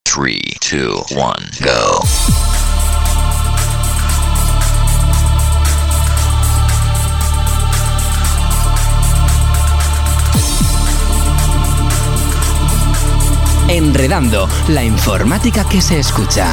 3, 2, 1, go. Enredando, la informática que se escucha.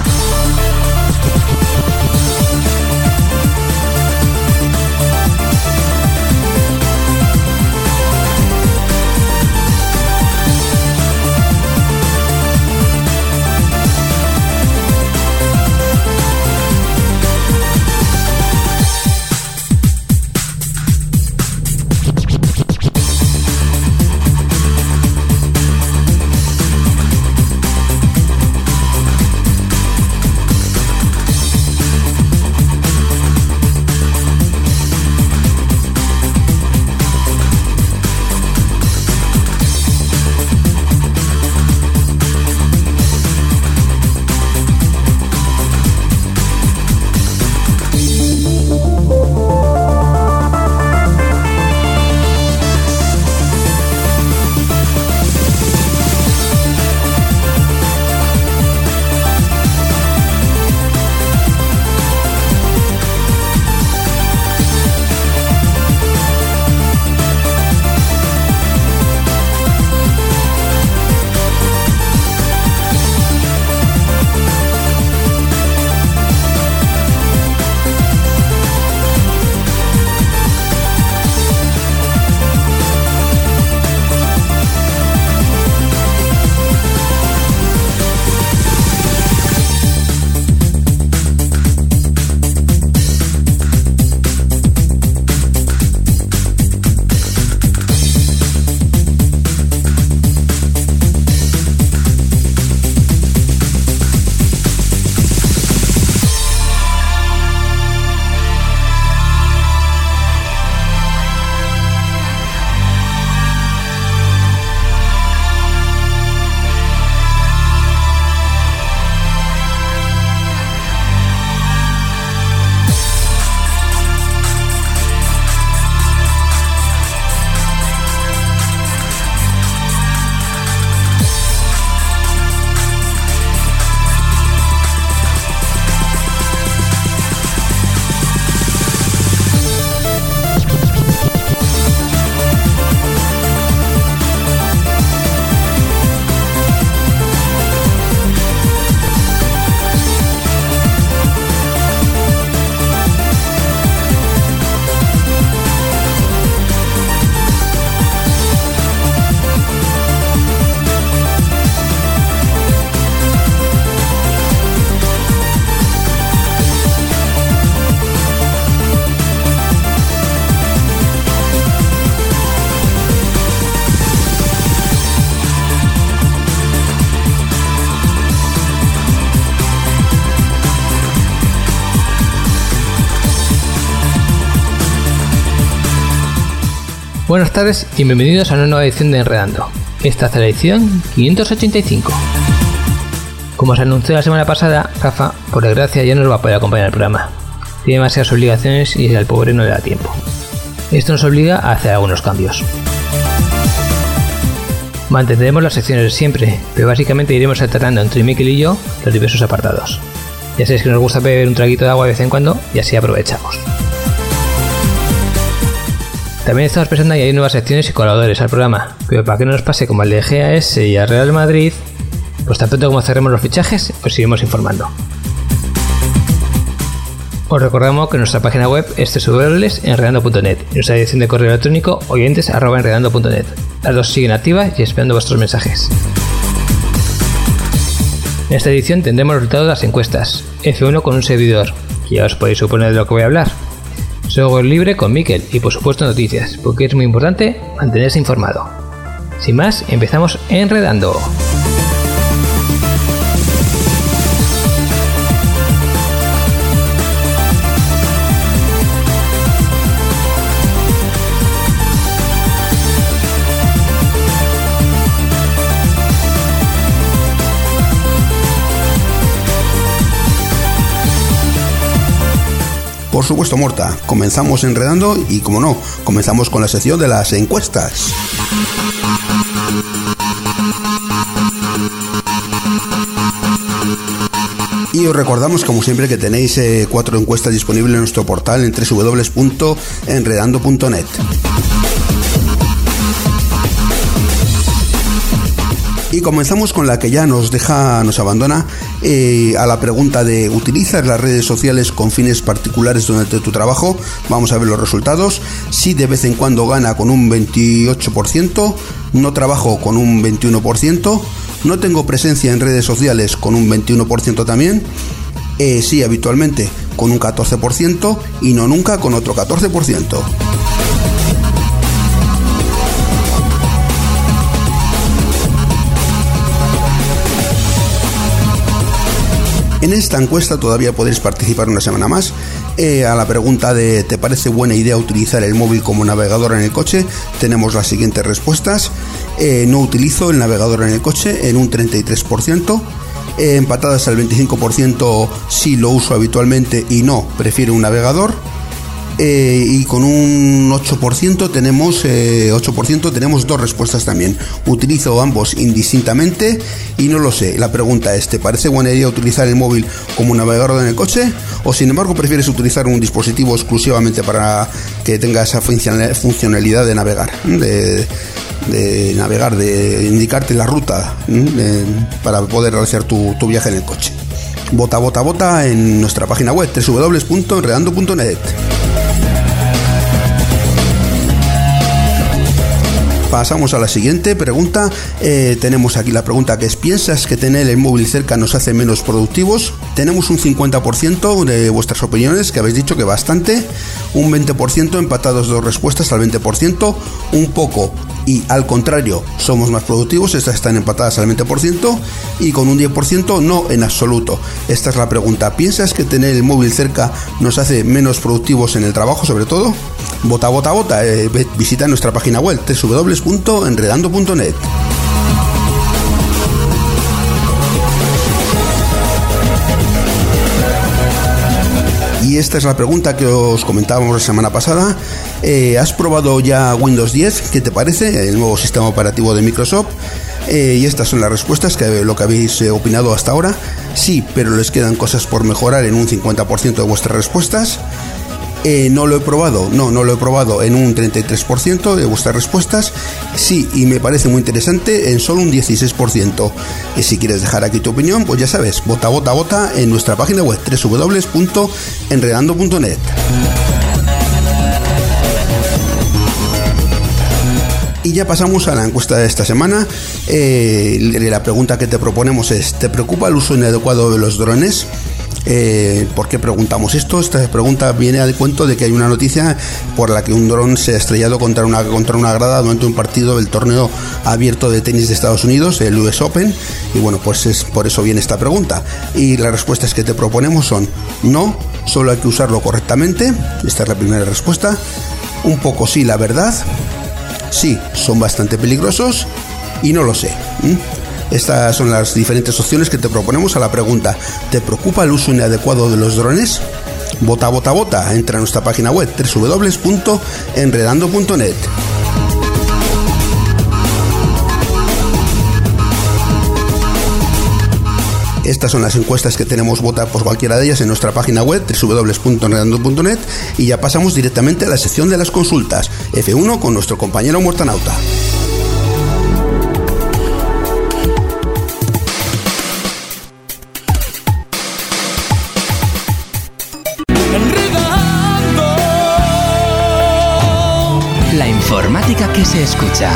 Buenas tardes y bienvenidos a una nueva edición de Enredando. Esta es la edición 585. Como se anunció la semana pasada, Rafa, por desgracia, ya no nos va a poder acompañar al programa. Tiene demasiadas obligaciones y al pobre no le da tiempo. Esto nos obliga a hacer algunos cambios. Mantendremos las secciones de siempre, pero básicamente iremos alternando entre Mikel y yo los diversos apartados. Ya sabéis que nos gusta beber un traguito de agua de vez en cuando y así aprovechamos. También estamos pensando en añadir nuevas secciones y colaboradores al programa, pero para que no nos pase como al de GAS y al Real Madrid, pues tan pronto como cerremos los fichajes, os iremos informando. Os recordamos que nuestra página web es www.enredando.net y nuestra dirección de correo electrónico oyentes@enredando.net. Las dos siguen activas y esperando vuestros mensajes. En esta edición tendremos los resultados de las encuestas, F1 con un servidor, que ya os podéis suponer de lo que voy a hablar. Software libre con Mikel y por supuesto noticias, porque es muy importante mantenerse informado. Sin más, empezamos Enredando. Por supuesto, Morta, comenzamos Enredando y, como no, comenzamos con la sección de las encuestas. Y os recordamos, como siempre, que tenéis 4 encuestas disponibles en nuestro portal en www.enredando.net. Y comenzamos con la que ya nos abandona, a la pregunta de ¿utilizas las redes sociales con fines particulares durante tu trabajo? Vamos a ver los resultados. Sí, de vez en cuando gana con un 28%, no trabajo con un 21%, no tengo presencia en redes sociales con un 21% también, sí, habitualmente con un 14% y no nunca con otro 14%. En esta encuesta todavía podéis participar una semana más. A la pregunta de ¿te parece buena idea utilizar el móvil como navegador en el coche? Tenemos las siguientes respuestas. No utilizo el navegador en el coche en un 33%. Empatadas al 25%, sí lo uso habitualmente y no, prefiero un navegador. Y con un 8% tenemos dos respuestas también. Utilizo ambos indistintamente y no lo sé. La pregunta es: ¿te parece buena idea utilizar el móvil como navegador en el coche? ¿O sin embargo prefieres utilizar un dispositivo exclusivamente para que tenga esa funcionalidad de navegar? De indicarte la ruta para poder realizar tu viaje en el coche. Vota en nuestra página web www.enredando.net. Pasamos a la siguiente pregunta. Tenemos aquí la pregunta que es: ¿piensas que tener el móvil cerca nos hace menos productivos? Tenemos un 50% de vuestras opiniones, que habéis dicho que bastante, un 20% empatados, dos respuestas al 20%, un poco y al contrario, somos más productivos, estas están empatadas al 20%, y con un 10% no en absoluto. Esta es la pregunta: ¿piensas que tener el móvil cerca nos hace menos productivos en el trabajo, sobre todo? Vota. Visita nuestra página web www.enredando.net. Y esta es la pregunta que os comentábamos la semana pasada. ¿Has probado ya Windows 10? ¿Qué te parece? El nuevo sistema operativo de Microsoft. Y estas son las respuestas, lo que habéis opinado hasta ahora. Sí, pero les quedan cosas por mejorar en un 50% de vuestras respuestas. No lo he probado en un 33% de vuestras respuestas. Sí, y me parece muy interesante en solo un 16%. Y si quieres dejar aquí tu opinión, pues ya sabes, vota en nuestra página web www.enredando.net. Y ya pasamos a la encuesta de esta semana. La pregunta que te proponemos es: ¿te preocupa el uso inadecuado de los drones? ¿Por qué preguntamos esto? Esta pregunta viene al cuento de que hay una noticia por la que un dron se ha estrellado contra una grada durante un partido del torneo abierto de tenis de Estados Unidos, el US Open, y bueno, pues es por eso viene esta pregunta. Y las respuestas que te proponemos son: no, solo hay que usarlo correctamente. Esta es la primera respuesta. Un poco sí, la verdad. Sí, son bastante peligrosos. Y no lo sé. Estas son las diferentes opciones que te proponemos a la pregunta: ¿te preocupa el uso inadecuado de los drones? Vota. Entra a nuestra página web www.enredando.net. Estas son las encuestas que tenemos. Vota por cualquiera de ellas en nuestra página web www.enredando.net. Y ya pasamos directamente a la sección de las consultas. F1 con nuestro compañero Mortanauta. La informática que se escucha.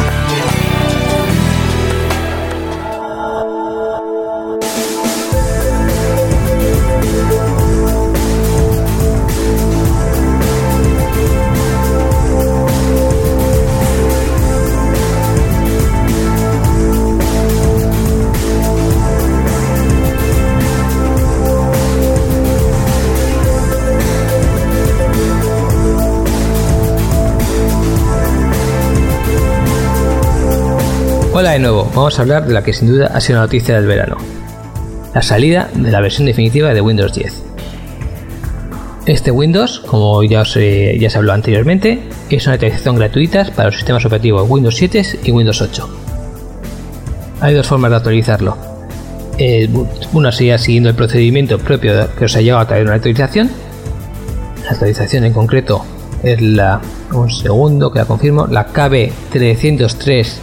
Hola de nuevo, vamos a hablar de la que sin duda ha sido la noticia del verano: la salida de la versión definitiva de Windows 10. Este Windows, como ya se habló anteriormente, es una actualización gratuita para los sistemas operativos Windows 7 y Windows 8. Hay dos formas de actualizarlo. uno sigue siguiendo el procedimiento propio que os ha llegado a través de una actualización. La actualización en concreto es un segundo que la confirmo, la KB 303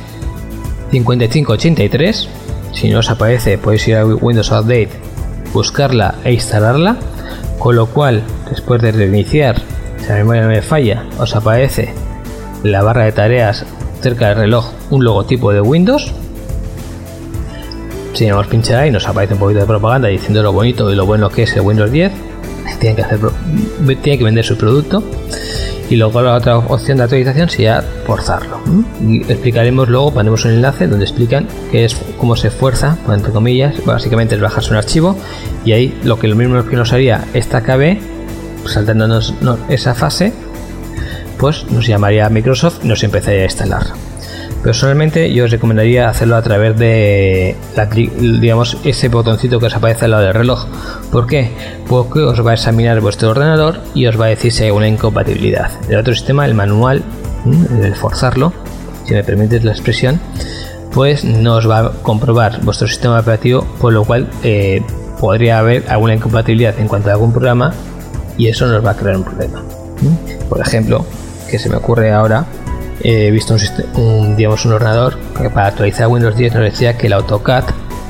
5583. Si no os aparece, podéis ir a Windows Update, buscarla e instalarla, con lo cual después de reiniciar, si la memoria no me falla, os aparece en la barra de tareas cerca del reloj un logotipo de Windows. Si damos pinchar ahí, nos aparece un poquito de propaganda diciendo lo bonito y lo bueno que es el Windows 10. Tiene que vender su producto. Y luego la otra opción de actualización sería forzarlo. Y explicaremos luego, ponemos un enlace donde explican cómo se fuerza, entre comillas. Básicamente es bajarse un archivo, y ahí lo mismo que nos haría esta KB, saltándonos esa fase, pues nos llamaría Microsoft y nos empezaría a instalar. Personalmente yo os recomendaría hacerlo a través de digamos ese botoncito que os aparece al lado del reloj. ¿Por qué? Porque os va a examinar vuestro ordenador y os va a decir si hay una incompatibilidad. El otro sistema, el manual, el forzarlo, si me permites la expresión, pues no os va a comprobar vuestro sistema operativo, por lo cual podría haber alguna incompatibilidad en cuanto a algún programa, y eso nos va a crear un problema. Por ejemplo, que se me ocurre ahora, he visto un ordenador que para actualizar Windows 10 nos decía que el AutoCAD,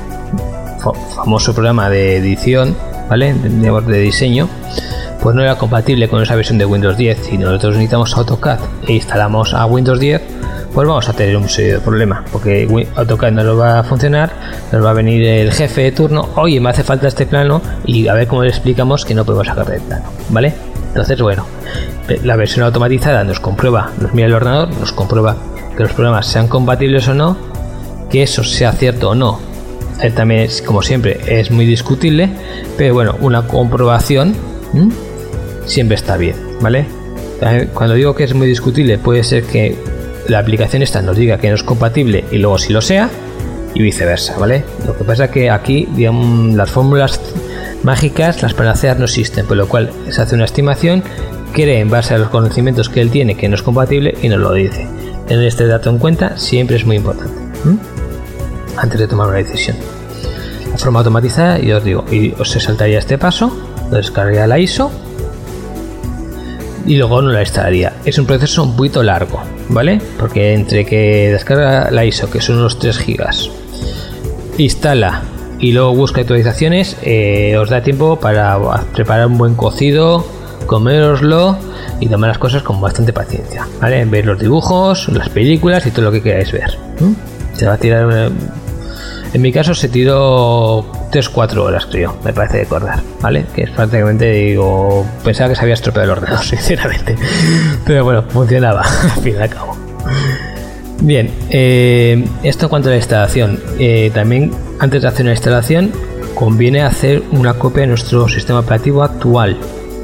famoso programa de edición, ¿vale? De diseño, pues no era compatible con esa versión de Windows 10. Si nosotros necesitamos AutoCAD e instalamos a Windows 10, pues vamos a tener un serio problema, porque AutoCAD no lo va a funcionar, nos va a venir el jefe de turno, oye, me hace falta este plano, y a ver cómo le explicamos que no podemos sacar del plano, ¿vale? Entonces, bueno, la versión automatizada nos mira el ordenador, nos comprueba que los programas sean compatibles o no, que eso sea cierto o no. También es, como siempre, es muy discutible, pero bueno, una comprobación siempre está bien, ¿vale? Cuando digo que es muy discutible, puede ser que la aplicación esta nos diga que no es compatible y luego sí lo sea, y viceversa, ¿vale? Lo que pasa es que aquí, digamos, las fórmulas mágicas, las panaceas no existen, por lo cual se hace una estimación, cree en base a los conocimientos que él tiene que no es compatible y nos lo dice. Tener este dato en cuenta siempre es muy importante antes de tomar una decisión. La forma automatizada, y os digo, y os saltaría este paso, lo descargaría la ISO y luego no la instalaría. Es un proceso un poquito largo, ¿vale? Porque entre que descarga la ISO, que son unos 3 gigas, instala y luego busca actualizaciones, os da tiempo para preparar un buen cocido, coméroslo y tomar las cosas con bastante paciencia, ¿vale? Ver los dibujos, las películas y todo lo que queráis ver. Se va a tirar en mi caso se tiró 3-4 horas, creo, me parece recordar, ¿vale? Que es prácticamente, digo, pensaba que se había estropeado el ordenador, sinceramente, pero bueno, funcionaba al fin y al cabo. Bien, esto en cuanto a la instalación. También antes de hacer una instalación conviene hacer una copia de nuestro sistema operativo actual.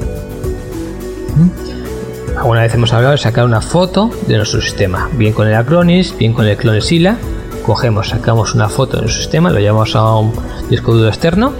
Alguna vez hemos hablado de sacar una foto de nuestro sistema, bien con el Acronis, bien con el Clonezilla. Sacamos una foto de nuestro sistema, lo llevamos a un disco duro externo,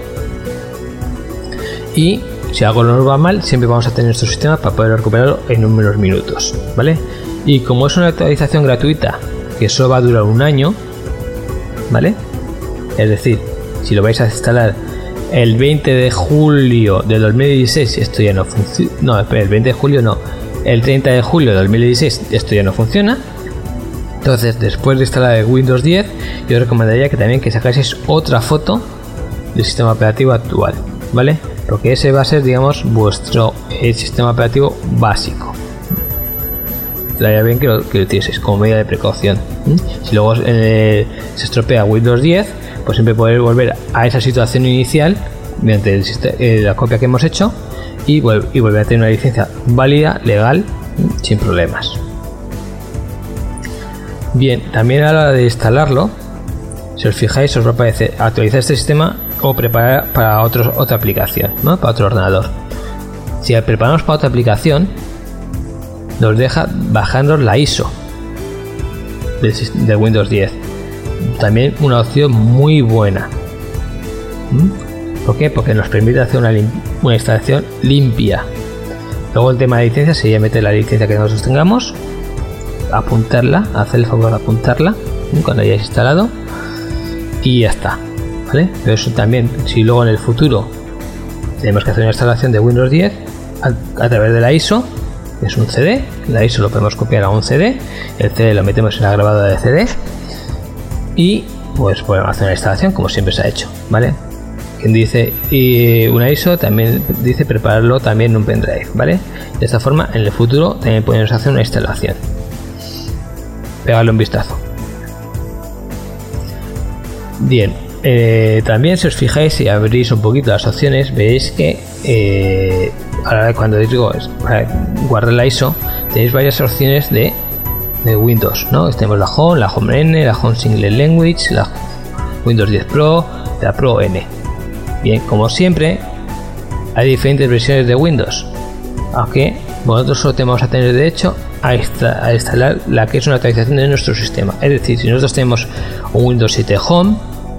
y si algo no nos va mal, siempre vamos a tener nuestro sistema para poder recuperarlo en unos minutos, ¿vale? Y como es una actualización gratuita que solo va a durar un año, ¿vale? Es decir, si lo vais a instalar el 20 de julio de 2016, esto ya no funciona. No, espera, el 20 de julio no. El 30 de julio de 2016, esto ya no funciona. Entonces, después de instalar el Windows 10, yo os recomendaría que también sacáis otra foto del sistema operativo actual, ¿vale? Porque ese va a ser, digamos, vuestro sistema operativo básico. Estaría bien que lo utiliséis como medida de precaución. Si luego se estropea Windows 10, pues siempre podéis volver a esa situación inicial mediante la copia que hemos hecho y volver a tener una licencia válida, legal, sin problemas. Bien, también a la hora de instalarlo, si os fijáis, os va a aparecer actualizar este sistema o preparar para otra aplicación, ¿no? Para otro ordenador. Si preparamos para otra aplicación, nos deja bajarnos la ISO del Windows 10. También una opción muy buena. ¿Por qué? Porque nos permite hacer una instalación limpia. Luego el tema de licencia sería meter la licencia que nosotros tengamos, apuntarla, hacer el favor de apuntarla cuando hayáis instalado, y ya está, ¿vale? Pero eso también, si luego en el futuro tenemos que hacer una instalación de Windows 10 a través de la ISO, que es un CD, la ISO lo podemos copiar a un CD, el CD lo metemos en la grabadora de CD y pues podemos hacer una instalación como siempre se ha hecho, ¿vale? Quien dice y una ISO también dice prepararlo también en un pendrive, ¿vale? De esta forma en el futuro también podemos hacer una instalación. Pegarle un vistazo. Bien, también si os fijáis y abrís un poquito las opciones, veréis que ahora cuando digo para guardar la ISO tenéis varias opciones de Windows, ¿no? Tenemos la Home N, la Home Single Language, la Windows 10 Pro, la Pro N. Bien, como siempre hay diferentes versiones de Windows, aunque nosotros solo tenemos a tener derecho a instalar la que es una actualización de nuestro sistema. Es decir, si nosotros tenemos un Windows 7 Home,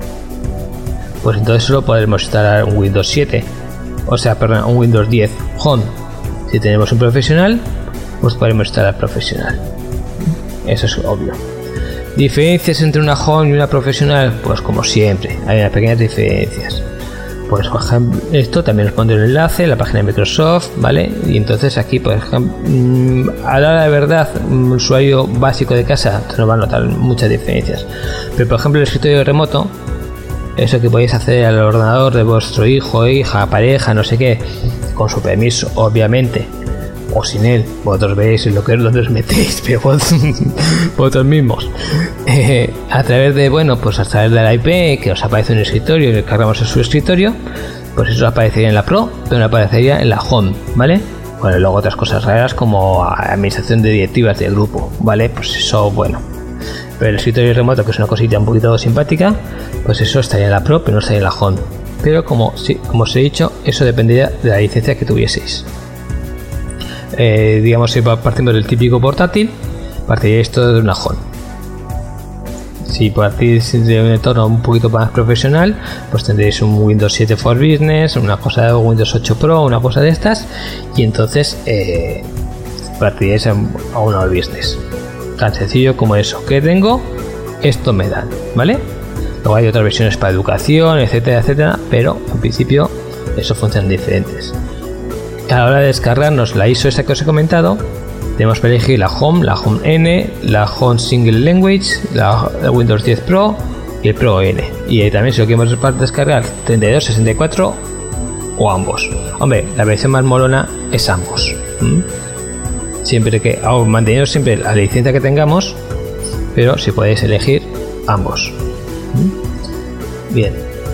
pues entonces solo podremos instalar un Windows 7, o sea, perdón, un Windows 10 Home. Si tenemos un profesional, pues podremos instalar profesional. Eso es obvio. ¿Diferencias entre una Home y una profesional? Pues como siempre, hay unas pequeñas diferencias. Pues por ejemplo, esto también os pondré el enlace en la página de Microsoft, ¿vale? Y entonces aquí, por ejemplo, a la hora de verdad, un usuario básico de casa no va a notar muchas diferencias. Pero por ejemplo, el escritorio remoto, eso que podéis hacer al ordenador de vuestro hijo, hija, pareja, no sé qué, con su permiso, obviamente, o sin él, vosotros veis lo que es donde os metéis, pero vosotros mismos, a través de, bueno, pues a través de la IP que os aparece en el escritorio y le cargamos en su escritorio, pues eso aparecería en la Pro, pero no aparecería en la Home, ¿vale? Bueno, y luego otras cosas raras como administración de directivas del grupo, ¿vale? Pues eso, bueno. Pero el escritorio remoto, que es una cosita un poquito simpática, pues eso estaría en la Pro, pero no estaría en la Home. Pero como os he dicho, eso dependería de la licencia que tuvieseis. Digamos, si partimos del típico portátil, partiríais todo de una Home. Si partís de un entorno un poquito más profesional, pues tendréis un Windows 7 for Business, una cosa de Windows 8 Pro, una cosa de estas, y entonces partiríais a uno de Business. Tan sencillo como eso. ¿Qué tengo? Esto me dan, ¿vale? Luego hay otras versiones para educación, etcétera, etcétera, pero en principio eso funcionan diferentes. A la hora de descargarnos la ISO esa que os he comentado, tenemos que elegir la Home N, la Home Single Language, la Windows 10 Pro y el Pro N. Y también si lo queremos descargar 32, 64 o ambos. Hombre, la versión más molona es ambos. Siempre que manteniendo siempre la licencia que tengamos, pero si podéis elegir ambos. Bien,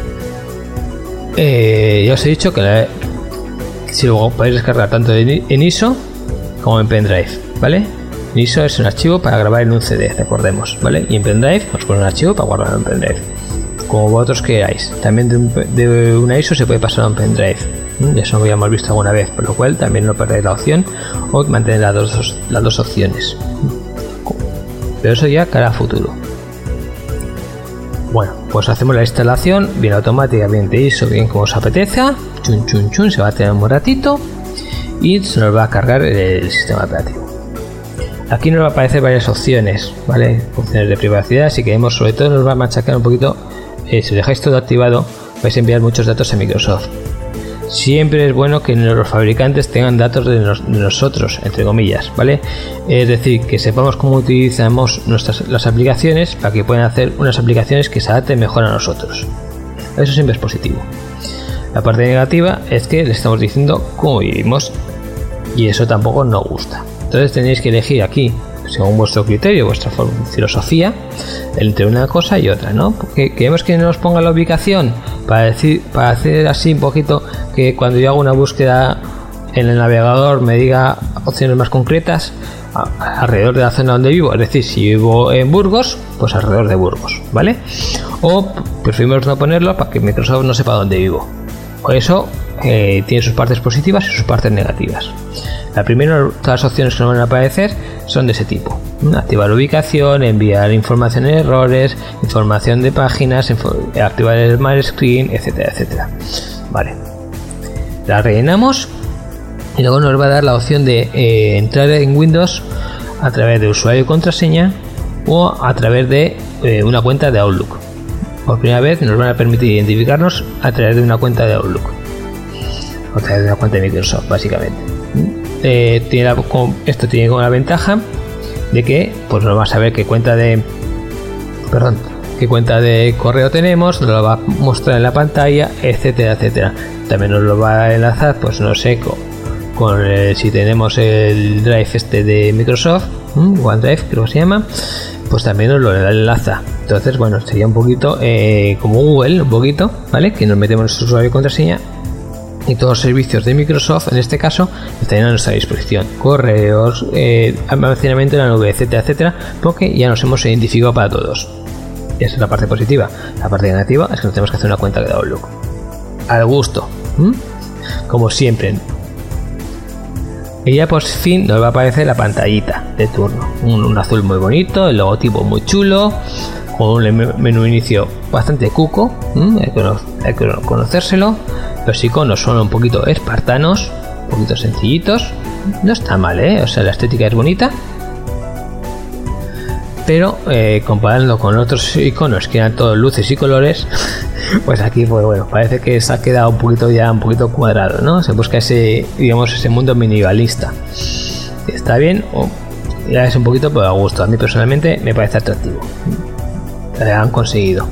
ya os he dicho que si luego podéis descargar tanto en ISO como en pendrive, ¿vale? En ISO es un archivo para grabar en un CD, recordemos, ¿vale? Y en pendrive os pone un archivo para guardar en pendrive, como vosotros queráis. También de una ISO se puede pasar a un pendrive. Eso lo habíamos visto alguna vez, por lo cual también no perdéis la opción o mantener las dos opciones. Pero eso ya cara a futuro. Bueno, pues hacemos la instalación bien automática, bien de ISO, bien como os apetezca. Chun chun chun, se va a tener un ratito y se nos va a cargar el sistema operativo. Aquí nos va a aparecer varias opciones, ¿vale? Opciones de privacidad. Si queremos, sobre todo nos va a machacar un poquito. Si dejáis todo activado, vais a enviar muchos datos a Microsoft. Siempre es bueno que los fabricantes tengan datos de nosotros, entre comillas, ¿vale? Es decir, que sepamos cómo utilizamos las aplicaciones para que puedan hacer unas aplicaciones que se adapten mejor a nosotros. Eso siempre es positivo. La parte negativa es que le estamos diciendo cómo vivimos y eso tampoco nos gusta. Entonces tenéis que elegir aquí, según vuestro criterio, vuestra filosofía, entre una cosa y otra, ¿no? Porque queremos que nos ponga la ubicación para hacer así un poquito que cuando yo hago una búsqueda en el navegador me diga opciones más concretas alrededor de la zona donde vivo. Es decir, si vivo en Burgos, pues alrededor de Burgos, ¿vale? O preferimos no ponerlo para que Microsoft no sepa dónde vivo. Por eso tiene sus partes positivas y sus partes negativas. La primera, todas las opciones que nos van a aparecer son de ese tipo: activar ubicación, enviar información de errores, información de páginas, activar el Smart Screen, etcétera, etcétera. Vale, la rellenamos y luego nos va a dar la opción de entrar en Windows a través de usuario y contraseña o a través de una cuenta de Outlook. por primera vez nos van a permitir identificarnos a través de una cuenta de Outlook, o a través de una cuenta de Microsoft, básicamente. Esto tiene como la ventaja de que pues nos va a saber qué cuenta de correo tenemos, nos lo va a mostrar en la pantalla, etcétera, etcétera. También nos lo va a enlazar, pues no sé, si tenemos el Drive de Microsoft, OneDrive creo que se llama, pues también nos lo enlaza. Entonces, bueno, sería un poquito como Google, un poquito, ¿vale? Que nos metemos nuestro usuario y contraseña y todos los servicios de Microsoft, en este caso, estarían a nuestra disposición. Correos, almacenamiento en la nube, etcétera, etcétera, porque ya nos hemos identificado para todos. Esa es la parte positiva. La parte negativa es que nos tenemos que hacer una cuenta de Outlook. Al gusto, como siempre. Y ya por fin nos va a aparecer la pantallita de turno. Un azul muy bonito, el logotipo muy chulo, con un menú inicio bastante cuco. Hay que conocérselo. Los iconos son un poquito espartanos, un poquito sencillitos. No está mal, o sea, la estética es bonita. Pero comparando con otros iconos que eran todos luces y colores, pues aquí pues bueno, parece que se ha quedado un poquito cuadrado, ¿no? Se busca ese mundo minimalista. Está bien, ya es un poquito pero a gusto. A mí personalmente me parece atractivo. Han conseguido.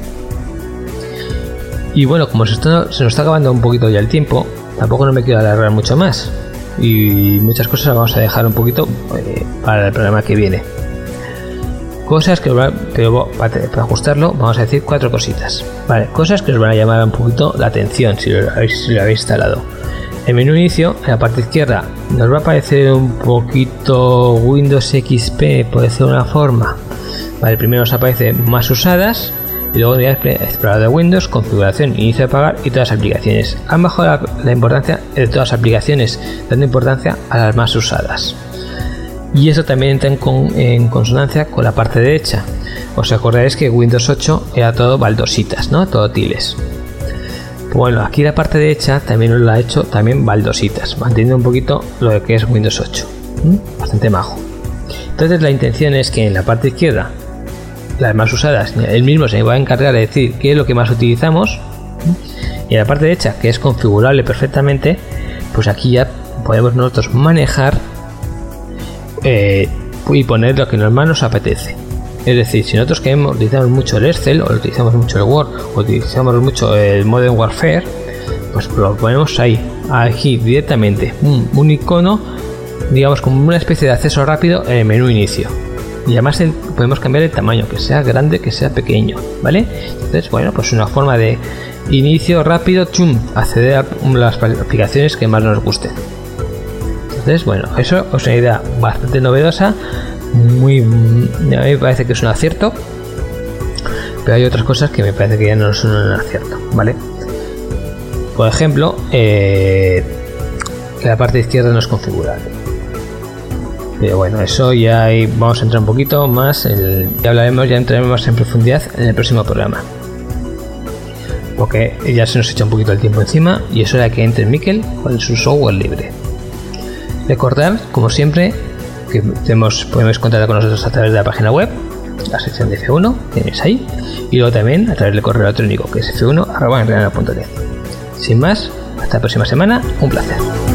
Y bueno, como se nos está acabando un poquito ya el tiempo, tampoco no me quiero alargar mucho más. Y muchas cosas las vamos a dejar un poquito para el programa que viene. Cosas que para ajustarlo vamos a decir 4 cositas. Vale, cosas que os van a llamar un poquito la atención si lo habéis instalado. El menú inicio, en la parte izquierda, nos va a aparecer un poquito Windows XP, puede ser una forma. Vale, primero nos aparece más usadas y luego ya explorador de Windows, configuración, inicio de apagar y todas las aplicaciones. Han bajado la importancia de todas las aplicaciones, dando importancia a las más usadas. Y eso también entra en consonancia con la parte derecha. Os acordaréis que Windows 8 era todo baldositas, ¿no? Todo tiles. Bueno, aquí la parte derecha también os la ha hecho también baldositas, manteniendo un poquito lo que es Windows 8. Bastante majo. Entonces la intención es que en la parte izquierda, las más usadas, él mismo se va a encargar de decir qué es lo que más utilizamos. Y en la parte derecha, que es configurable perfectamente, pues aquí ya podemos nosotros manejar y poner lo que más nos apetece. Es decir, si nosotros utilizamos mucho el Excel, o utilizamos mucho el Word, o utilizamos mucho el Modern Warfare, pues lo ponemos ahí, aquí directamente, un icono, digamos como una especie de acceso rápido en el menú inicio. Y además podemos cambiar el tamaño, que sea grande, que sea pequeño, ¿vale? Entonces, bueno, pues una forma de inicio rápido, acceder a las aplicaciones que más nos gusten. Entonces, bueno, eso es una idea bastante novedosa, a mí me parece que es un acierto, pero hay otras cosas que me parece que ya no son un acierto, ¿vale? Por ejemplo, que la parte izquierda no es configurable. Pero bueno, eso ya vamos a entrar un poquito más, ya entraremos más en profundidad en el próximo programa. Porque ya se nos echa un poquito el tiempo encima y eso era que entre Miquel con su software libre. Recordad, como siempre, que podemos contactar con nosotros a través de la página web, la sección de F1, tenéis ahí, y luego también a través del correo electrónico, que es f1@enredando.net. Sin más, hasta la próxima semana, un placer.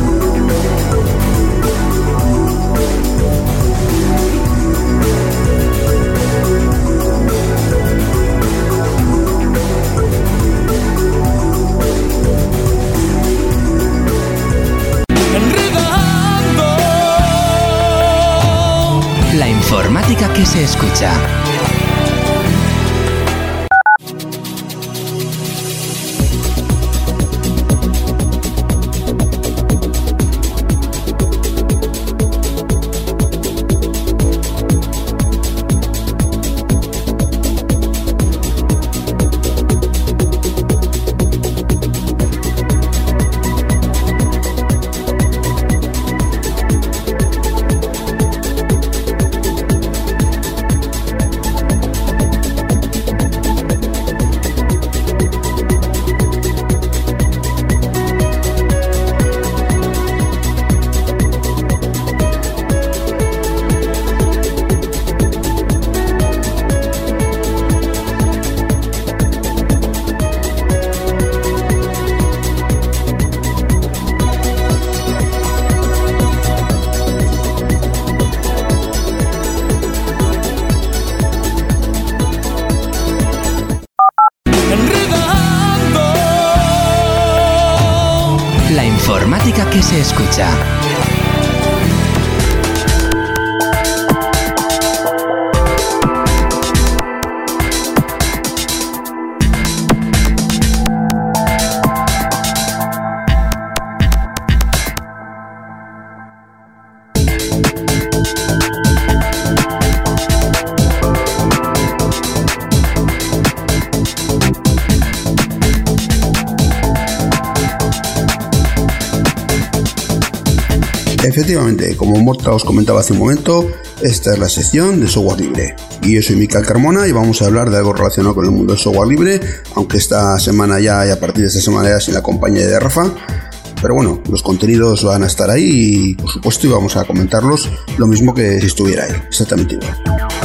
La informática que se escucha. informática que se escucha. Efectivamente, como Morta os comentaba hace un momento, esta es la sección de software libre. Y yo soy Miquel Carmona y vamos a hablar de algo relacionado con el mundo del software libre, aunque esta semana ya y a partir de esta semana ya sin la compañía de Rafa. Pero bueno, los contenidos van a estar ahí y por supuesto vamos a comentarlos lo mismo que si estuviera ahí, exactamente igual.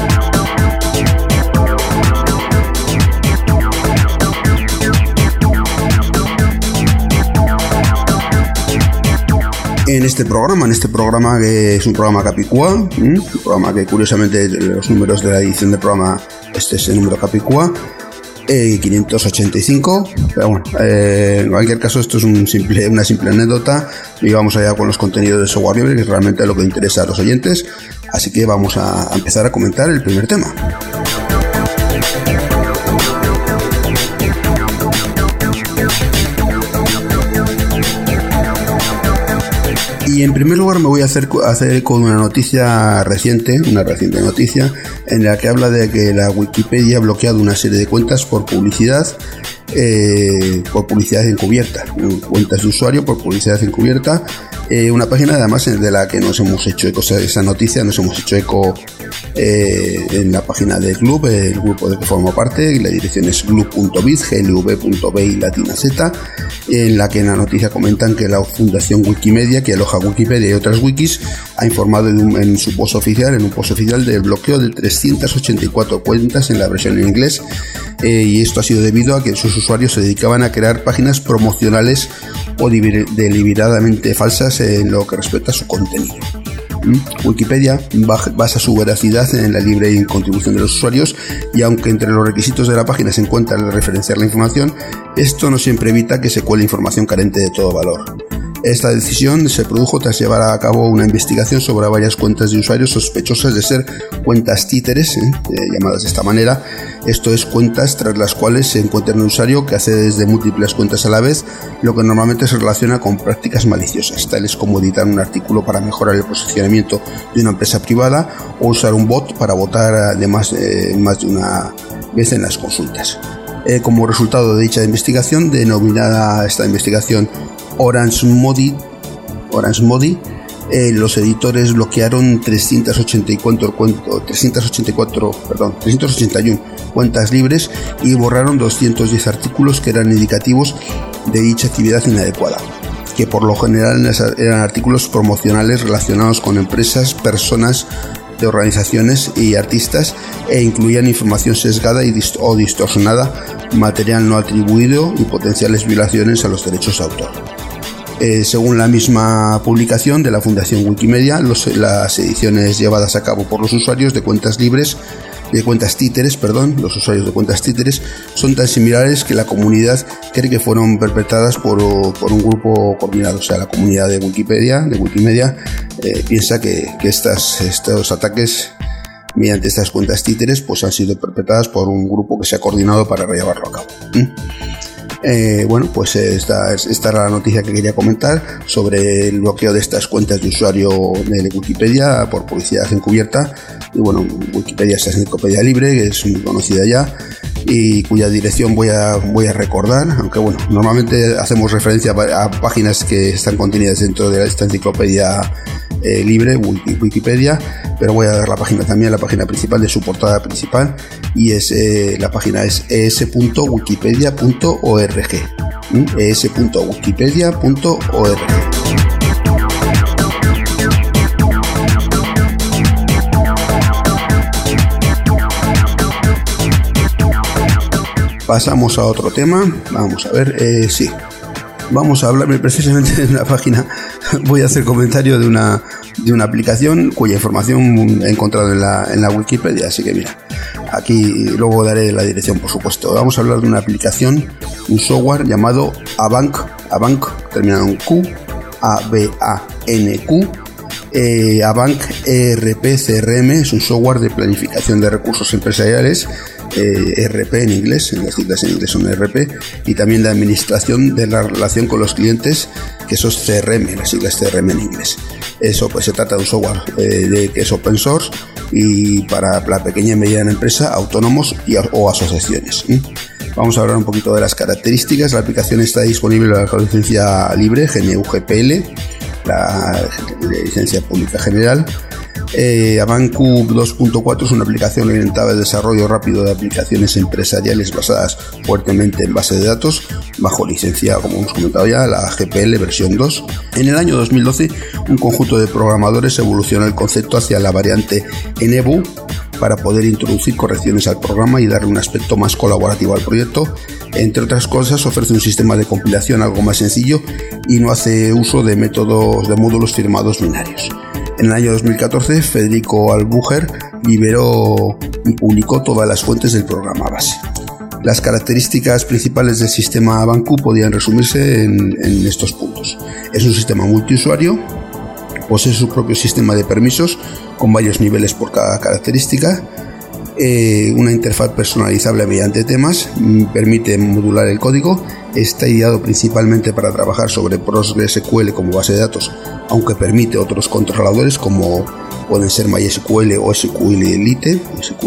En este programa que es un programa Capicúa, un programa que curiosamente los números de la edición del programa, este es el número Capicúa, 585, pero bueno, en cualquier caso esto es una simple anécdota y vamos allá con los contenidos de software libre, que es realmente lo que interesa a los oyentes, así que vamos a empezar a comentar el primer tema. Y en primer lugar me voy a hacer con una noticia reciente, una reciente noticia en la que habla de que la Wikipedia ha bloqueado una serie de cuentas por publicidad encubierta, cuentas de usuario por publicidad encubierta, una página además de la que nos hemos hecho eco, esa noticia nos hemos hecho eco en la página del club, el grupo del que formo parte, la dirección es glub.biz, glv.bi latina z, en la que en la noticia comentan que la Fundación Wikimedia, que aloja Wikipedia y otras wikis, ha informado en un post oficial del bloqueo de 384 cuentas en la versión en inglés, y esto ha sido debido a que sus usuarios se dedicaban a crear páginas promocionales o deliberadamente falsas en lo que respecta a su contenido. Wikipedia basa su veracidad en la libre contribución de los usuarios, y aunque entre los requisitos de la página se encuentra el referenciar la información, esto no siempre evita que se cuele información carente de todo valor. Esta decisión se produjo tras llevar a cabo una investigación sobre varias cuentas de usuarios sospechosas de ser cuentas títeres, llamadas de esta manera. Esto es, cuentas tras las cuales se encuentra un usuario que accede desde múltiples cuentas a la vez, lo que normalmente se relaciona con prácticas maliciosas, tales como editar un artículo para mejorar el posicionamiento de una empresa privada o usar un bot para votar además más de una vez en las consultas. Como resultado de dicha investigación, denominada esta investigación Orange Modi, los editores bloquearon 381 cuentas libres y borraron 210 artículos que eran indicativos de dicha actividad inadecuada, que por lo general eran artículos promocionales relacionados con empresas, personas, de organizaciones y artistas, e incluían información sesgada o distorsionada, material no atribuido y potenciales violaciones a los derechos de autor. Según la misma publicación de la Fundación Wikimedia, las ediciones llevadas a cabo por los usuarios de cuentas libres, los usuarios de cuentas títeres, son tan similares que la comunidad cree que fueron perpetradas por un grupo coordinado. O sea, la comunidad de Wikimedia piensa que estos ataques mediante estas cuentas títeres pues han sido perpetradas por un grupo que se ha coordinado para llevarlo a cabo. Pues esta era la noticia que quería comentar sobre el bloqueo de estas cuentas de usuario de Wikipedia por publicidad encubierta. Y bueno, Wikipedia es una enciclopedia libre que es muy conocida ya y cuya dirección voy a recordar, aunque bueno, normalmente hacemos referencia a páginas que están contenidas dentro de esta enciclopedia libre, Wikipedia, pero voy a dar la página también, la página principal de su portada principal, y la página es es.wikipedia.org, es.wikipedia.org. Pasamos a otro tema, vamos a ver, vamos a hablar precisamente de una página. Voy a hacer comentario de una aplicación cuya información he encontrado en la Wikipedia, así que mira, aquí luego daré la dirección, por supuesto. Vamos a hablar de una aplicación, un software llamado Avant, terminado en Q, ABANQ. Avant ERP CRM es un software de planificación de recursos empresariales, ERP en inglés, las siglas en inglés son ERP, y también de administración de la relación con los clientes, que eso es CRM, las siglas CRM en inglés. Eso pues se trata de un software que es open source y para la pequeña y mediana empresa, autónomos o asociaciones. Vamos a hablar un poquito de las características. La aplicación está disponible bajo licencia libre, GNU-GPL, la licencia pública general. ABANQ 2.4 es una aplicación orientada al desarrollo rápido de aplicaciones empresariales basadas fuertemente en base de datos, bajo licencia, como hemos comentado ya, la GPL versión 2. En el año 2012, un conjunto de programadores evolucionó el concepto hacia la variante Enebu para poder introducir correcciones al programa y darle un aspecto más colaborativo al proyecto. Entre otras cosas, ofrece un sistema de compilación algo más sencillo y no hace uso de métodos de módulos firmados binarios. En el año 2014, Federico Albucher liberó y publicó todas las fuentes del programa base. Las características principales del sistema ABANQ podían resumirse en estos puntos. Es un sistema multiusuario, posee su propio sistema de permisos con varios niveles por cada característica, una interfaz personalizable mediante temas, permite modular el código, está ideado principalmente para trabajar sobre PostgreSQL como base de datos, aunque permite otros controladores como pueden ser MySQL o SQLite.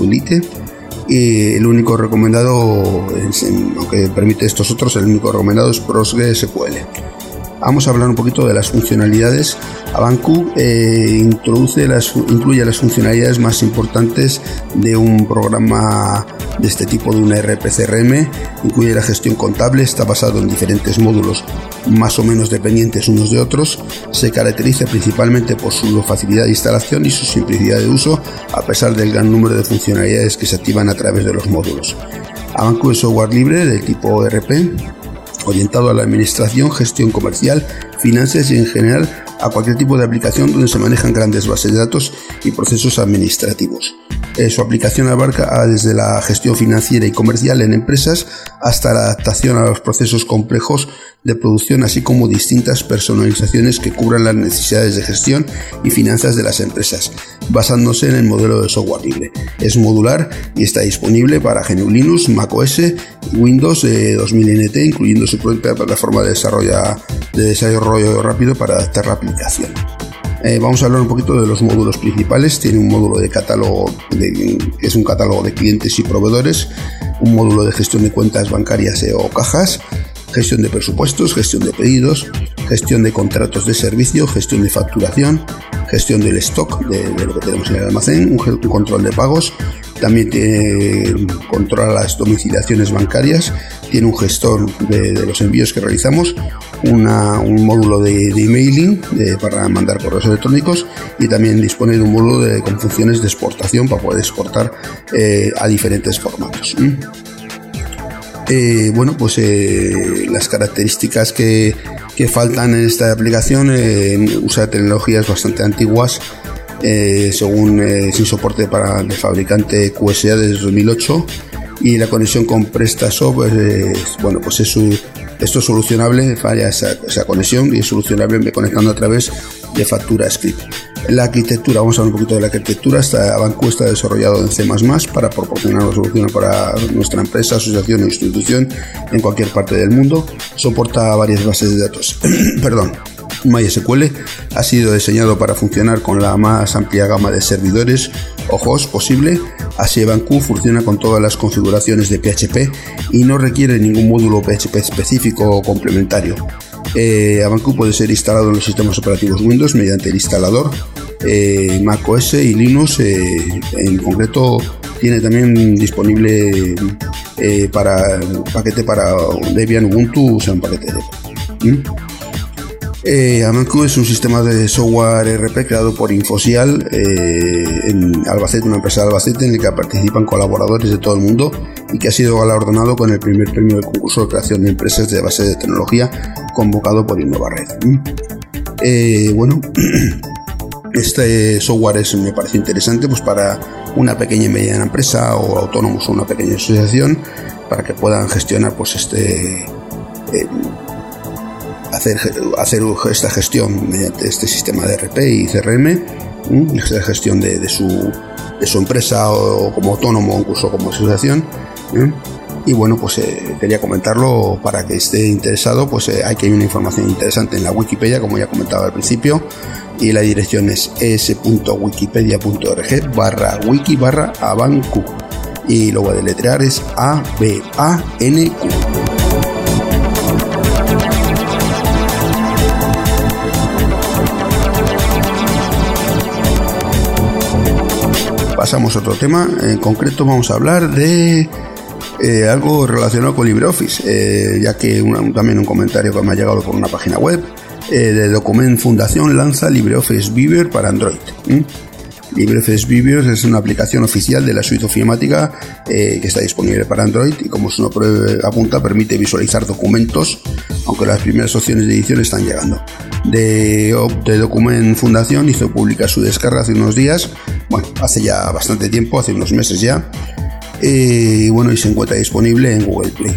El único recomendado, aunque permite estos otros, el único recomendado es PostgreSQL. Vamos a hablar un poquito de las funcionalidades. ABANQ incluye las funcionalidades más importantes de un programa de este tipo, de una ERP CRM. Incluye la gestión contable, está basado en diferentes módulos más o menos dependientes unos de otros. Se caracteriza principalmente por su facilidad de instalación y su simplicidad de uso, a pesar del gran número de funcionalidades que se activan a través de los módulos. ABANQ es software libre del tipo ERP, orientado a la administración, gestión comercial, finanzas y en general a cualquier tipo de aplicación donde se manejan grandes bases de datos y procesos administrativos. Su aplicación abarca desde la gestión financiera y comercial en empresas hasta la adaptación a los procesos complejos de producción, así como distintas personalizaciones que cubran las necesidades de gestión y finanzas de las empresas, basándose en el modelo de software libre. Es modular y está disponible para GNU Linux, macOS y Windows 2000 NT, incluyendo su propia plataforma de desarrollo rápido para adaptar la aplicación. Vamos a hablar un poquito de los módulos principales. Tiene un módulo de catálogo, que es un catálogo de clientes y proveedores, un módulo de gestión de cuentas bancarias o cajas, gestión de presupuestos, gestión de pedidos, gestión de contratos de servicio, gestión de facturación, gestión del stock de lo que tenemos en el almacén, un control de pagos. También controla las domiciliaciones bancarias, tiene un gestor de los envíos que realizamos, un módulo de emailing para mandar correos electrónicos, y también dispone de un módulo con funciones de exportación para poder exportar a diferentes formatos. Las características que faltan en esta aplicación: usa tecnologías bastante antiguas, sin soporte para el fabricante QSA desde 2008, y la conexión con PrestaShop esto es solucionable, falla esa conexión, y es solucionable conectando a través de factura script. La arquitectura, vamos a hablar un poquito de la arquitectura. ABANQ está desarrollado en C++ para proporcionar una solución para nuestra empresa, asociación o institución en cualquier parte del mundo. Soporta varias bases de datos. MySQL ha sido diseñado para funcionar con la más amplia gama de servidores o hosts posible. Así, ABANQ funciona con todas las configuraciones de PHP y no requiere ningún módulo PHP específico o complementario. ABANQ puede ser instalado en los sistemas operativos Windows mediante el instalador, macOS y Linux. En concreto, tiene también disponible paquete para Debian, Ubuntu, un paquete de ABANQ es un sistema de software ERP creado por Infosial en Albacete, una empresa de Albacete, en el que participan colaboradores de todo el mundo y que ha sido galardonado con el primer premio del concurso de creación de empresas de base de tecnología convocado por InnovaRed. Este software me parece interesante para una pequeña y mediana empresa o autónomos o una pequeña asociación, para que puedan gestionar hacer esta gestión mediante este sistema de ERP y CRM, esta gestión de su empresa o como autónomo o incluso como asociación. Y bueno, pues quería comentarlo para que esté interesado. Pues hay una información interesante en la Wikipedia, como ya comentaba al principio, y la dirección es es.wikipedia.org/wiki/abanq, y lo voy a deletrear, es ABANQ. Pasamos a otro tema. En concreto vamos a hablar de algo relacionado con LibreOffice, ya que también un comentario que me ha llegado por una página web de Document Fundación lanza LibreOffice Viewer para Android. LibreOffice Viewer es una aplicación oficial de la suite ofimática que está disponible para Android, y como su nombre apunta, permite visualizar documentos, aunque las primeras opciones de edición están llegando. De Document Fundación hizo pública su descarga hace unos días, hace ya bastante tiempo, hace unos meses ya, y se encuentra disponible en Google Play.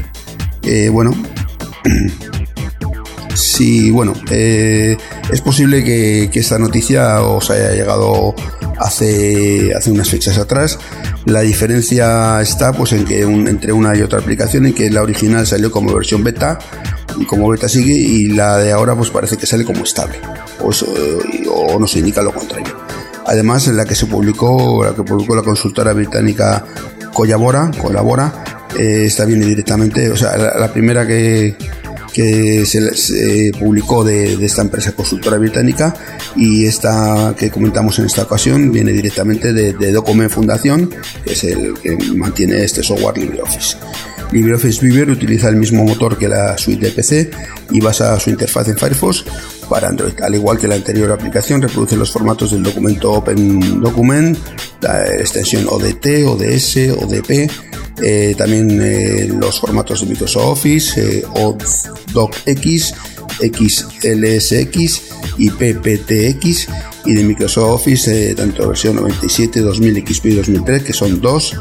Es posible que esta noticia os haya llegado hace unas fechas atrás. La diferencia está pues en que entre una y otra aplicación, en que la original salió como versión beta, y como beta sigue, y la de ahora pues parece que sale como estable, o nos indica lo contrario. Además, en la que publicó la consultora británica Colabora, esta viene directamente, la primera que se publicó de esta empresa consultora británica, y esta que comentamos en esta ocasión viene directamente de Document Fundación, que es el que mantiene este software LibreOffice. LibreOffice Viewer utiliza el mismo motor que la suite de PC y basa su interfaz en Firefox para Android. Al igual que la anterior aplicación, reproduce los formatos del documento Open Document, la extensión ODT, ODS, ODP, también los formatos de Microsoft Office, DocX, XLSX y PPTX, y de Microsoft Office, tanto versión 97, 2000, XP y 2003, que son Doc,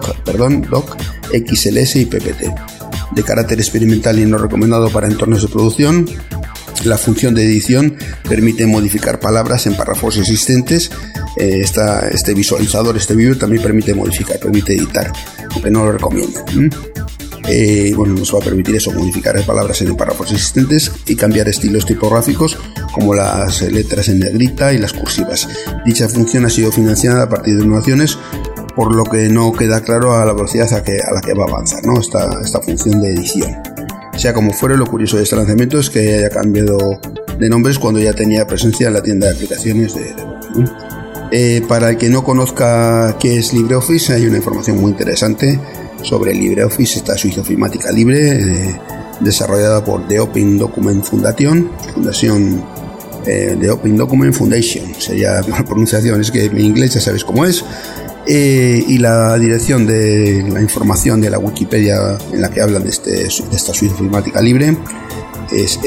XLS y PPT. De carácter experimental y no recomendado para entornos de producción, la función de edición permite modificar palabras en párrafos existentes. Este visualizador, este viewer, también permite editar, aunque no lo recomiendo. Nos va a permitir eso, modificar palabras en párrafos existentes y cambiar estilos tipográficos como las letras en negrita y las cursivas. Dicha función ha sido financiada a partir de donaciones, por lo que no queda claro a la velocidad a la que va a avanzar, ¿no? esta función de edición. Sea como fuere, lo curioso de este lanzamiento es que haya cambiado de nombres cuando ya tenía presencia en la tienda de aplicaciones para el que no conozca qué es LibreOffice, hay una información muy interesante sobre LibreOffice, esta suite ofimática libre desarrollada por The Open Document Fundación, The Open Document Foundation, sería la pronunciación, es que en inglés ya sabéis cómo es. Y la dirección de la información de la Wikipedia en la que hablan de esta suite ofimática libre es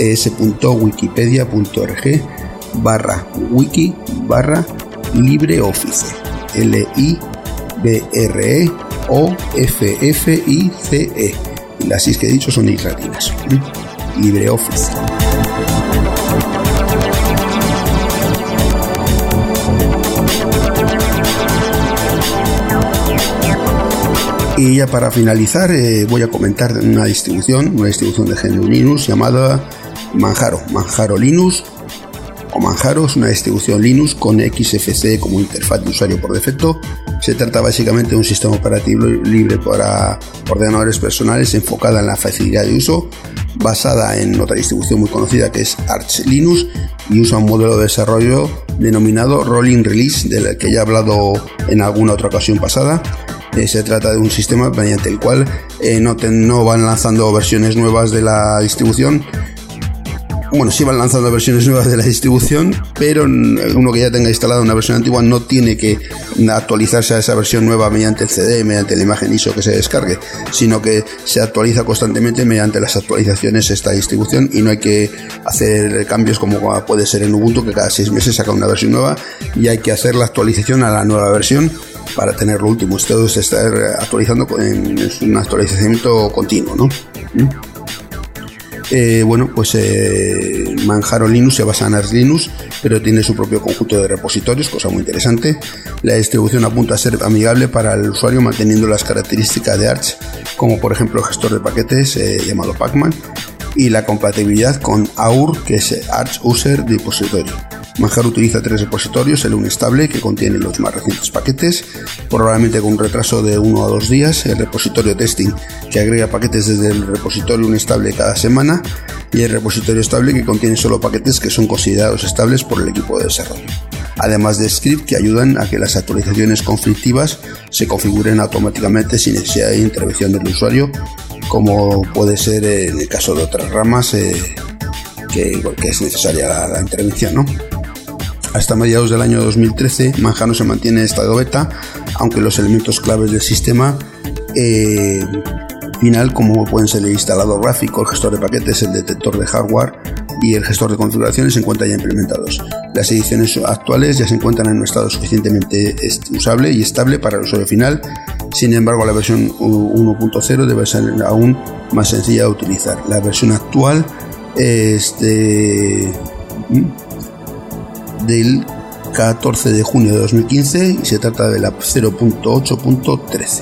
es.wikipedia.org/wiki/LibreOffice, LibreOffice. Y las 6 que he dicho son latinas. LibreOffice. Y ya para finalizar, voy a comentar una distribución de GNU Linux llamada Manjaro Linux, o Manjaro. Es una distribución Linux con XFCE como interfaz de usuario por defecto. Se trata básicamente de un sistema operativo libre para ordenadores personales, enfocada en la facilidad de uso, basada en otra distribución muy conocida que es Arch Linux, y usa un modelo de desarrollo denominado Rolling Release, del que ya he hablado en alguna otra ocasión pasada. Se trata de un sistema mediante el cual no van lanzando versiones nuevas de la distribución. Bueno, sí van lanzando versiones nuevas de la distribución, pero uno que ya tenga instalada una versión antigua no tiene que actualizarse a esa versión nueva mediante el CD, mediante la imagen ISO que se descargue, sino que se actualiza constantemente mediante las actualizaciones esta distribución, y no hay que hacer cambios como puede ser en Ubuntu, que cada 6 meses saca una versión nueva y hay que hacer la actualización a la nueva versión para tener lo último. Esto es estar actualizando, es un actualizamiento continuo, ¿no? Manjaro Linux se basa en Arch Linux, pero tiene su propio conjunto de repositorios, cosa muy interesante. La distribución apunta a ser amigable para el usuario, manteniendo las características de Arch, como por ejemplo el gestor de paquetes llamado Pacman, y la compatibilidad con AUR, que es Arch User Repository. Manjaro utiliza 3 repositorios: el Unstable, que contiene los más recientes paquetes, probablemente con un retraso de 1 a 2 días, el repositorio Testing, que agrega paquetes desde el repositorio Unstable cada semana, y el repositorio Estable, que contiene solo paquetes que son considerados estables por el equipo de desarrollo, además de scripts que ayudan a que las actualizaciones conflictivas se configuren automáticamente sin necesidad de intervención del usuario, como puede ser en el caso de otras ramas que es necesaria la intervención, ¿no? Hasta mediados del año 2013, Manjaro se mantiene en estado beta, aunque los elementos claves del sistema final, como pueden ser el instalador gráfico, el gestor de paquetes, el detector de hardware y el gestor de configuraciones, se encuentran ya implementados. Las ediciones actuales ya se encuentran en un estado suficientemente usable y estable para el usuario final. Sin embargo, la versión 1.0 debe ser aún más sencilla de utilizar. La versión actual es del 14 de junio de 2015 y se trata de la 0.8.13.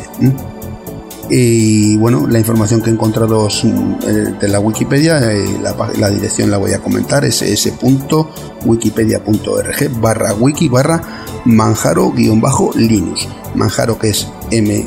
Y bueno, la información que he encontrado de la Wikipedia, la dirección la voy a comentar, es s.wikipedia.org/wiki/Manjaro-Linux. Manjaro, que es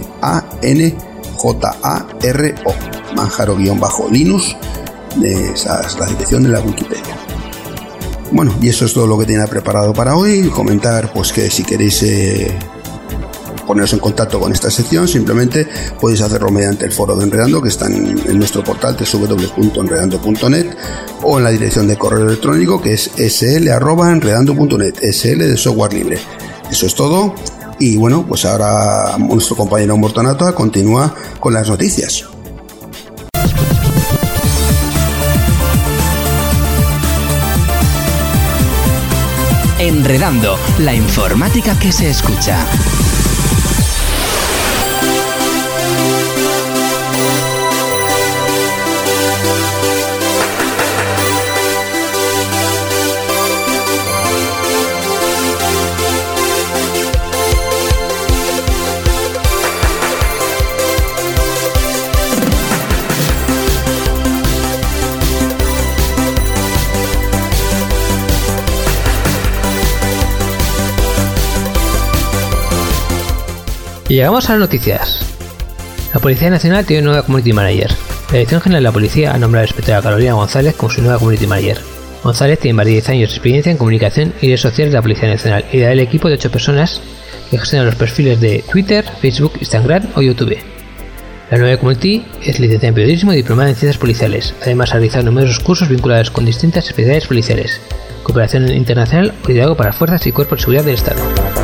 MANJARO, Manjaro-Linux, esa es la dirección de la Wikipedia. Bueno, y eso es todo lo que tenía preparado para hoy. Comentar pues que si queréis poneros en contacto con esta sección, simplemente podéis hacerlo mediante el foro de Enredando, que está en nuestro portal www.enredando.net, o en la dirección de correo electrónico, que es sl@enredando.net, sl de software libre. Eso es todo. Y bueno, pues ahora nuestro compañero Mortonato continúa con las noticias. Enredando, la informática que se escucha. Y llegamos a las noticias. La Policía Nacional tiene una nueva Community Manager. La Dirección General de la Policía ha nombrado a la inspectora Carolina González como su nueva Community Manager. González tiene más de 10 años de experiencia en comunicación y redes sociales de la Policía Nacional y da el equipo de 8 personas que gestionan los perfiles de Twitter, Facebook, Instagram o YouTube. La nueva Community es licenciada en periodismo y diplomada en ciencias policiales. Además ha realizado numerosos cursos vinculados con distintas especialidades policiales, cooperación internacional o liderazgo para fuerzas y cuerpos de seguridad del Estado.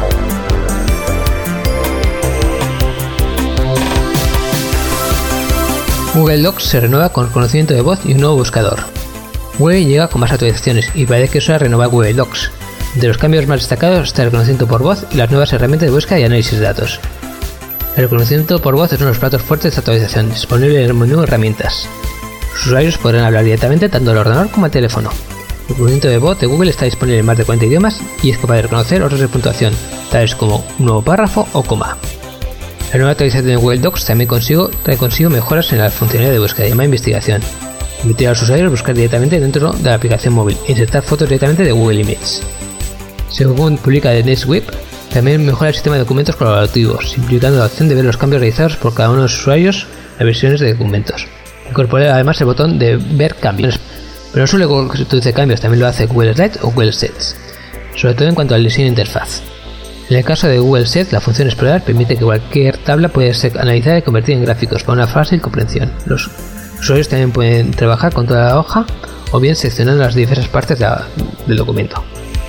Google Docs se renueva con reconocimiento de voz y un nuevo buscador. Google llega con más actualizaciones y parece que es hora de renovar Google Docs. Entre los cambios más destacados está el reconocimiento por voz y las nuevas herramientas de búsqueda y análisis de datos. El reconocimiento por voz es uno de los platos fuertes de esta actualización, disponible en el menú Herramientas. Los usuarios podrán hablar directamente tanto al ordenador como al teléfono. El reconocimiento de voz de Google está disponible en más de 40 idiomas y es capaz de reconocer otros de puntuación, tales como un nuevo párrafo o coma. La nueva actualización de Google Docs también trae consigo mejoras en la funcionalidad de búsqueda llamada investigación. Permitirá a los usuarios buscar directamente dentro de la aplicación móvil e insertar fotos directamente de Google Images. Según publica The Next Web, también mejora el sistema de documentos colaborativos, simplificando la opción de ver los cambios realizados por cada uno de los usuarios en las versiones de documentos. Incorpora además el botón de ver cambios, pero no solo introduce cambios, también lo hace Google Slides o Google Sets, sobre todo en cuanto al diseño de interfaz. En el caso de Google Sets, la función explorar permite que cualquier tabla pueda ser analizada y convertida en gráficos para una fácil comprensión. Los usuarios también pueden trabajar con toda la hoja o bien seccionando las diversas partes del documento.